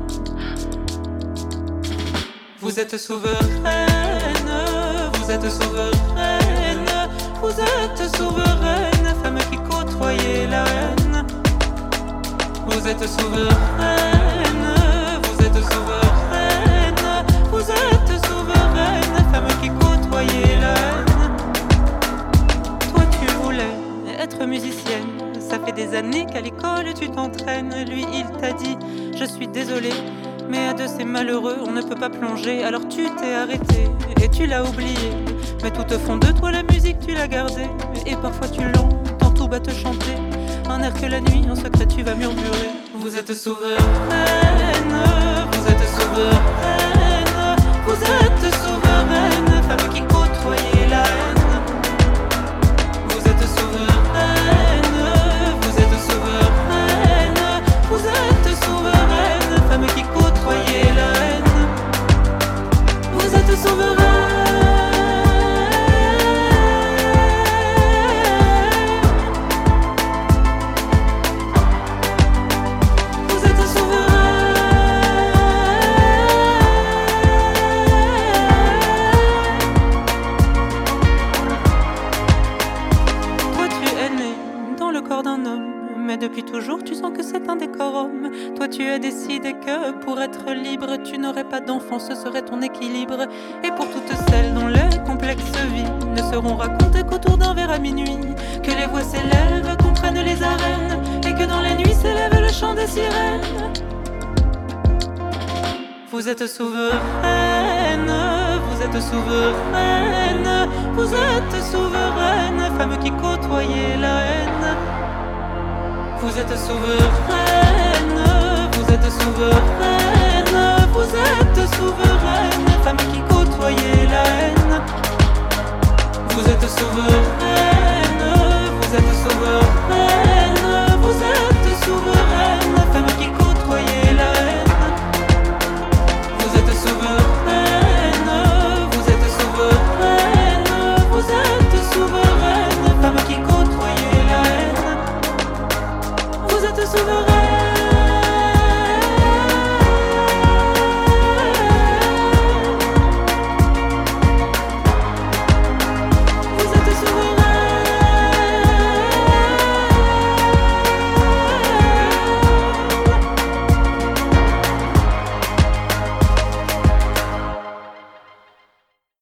Vous êtes souveraine, vous êtes souveraine, vous êtes souveraine, femme qui côtoyait la haine. Vous êtes souveraine, vous êtes souveraine, vous êtes souveraine, femme qui côtoyait la haine. Toi tu voulais être musicienne, ça fait des années qu'à l'école tu t'entraînes. Lui il t'a dit, je suis désolé, mais à deux c'est malheureux, on ne peut pas plonger. Alors tu t'es arrêté et tu l'as oublié, mais tout au fond de toi la musique tu l'as gardée. Et parfois tu l'entends tout bas te chanter un air que la nuit en secret tu vas murmurer. Vous êtes souveraine, vous êtes souveraine, vous êtes souveraine, femme qui côtoyait la haine. Vous êtes souveraine, vous êtes souveraine, vous êtes souveraine, femme qui côtoyait la haine. Vous êtes souveraine. Depuis toujours, tu sens que c'est un décorum. Toi, tu as décidé que pour être libre, tu n'aurais pas d'enfant, ce serait ton équilibre. Et pour toutes celles dont les complexes vies ne seront racontées qu'autour d'un verre à minuit, que les voix s'élèvent, qu'on prenne les arènes, et que dans les nuits s'élève le chant des sirènes. Vous êtes souveraine, vous êtes souveraine, vous êtes souveraine, femme qui côtoyait la haine. Vous êtes souveraine, vous êtes souveraine, vous êtes souveraine, femme qui côtoyait la haine. Vous êtes souveraine, vous êtes souveraine.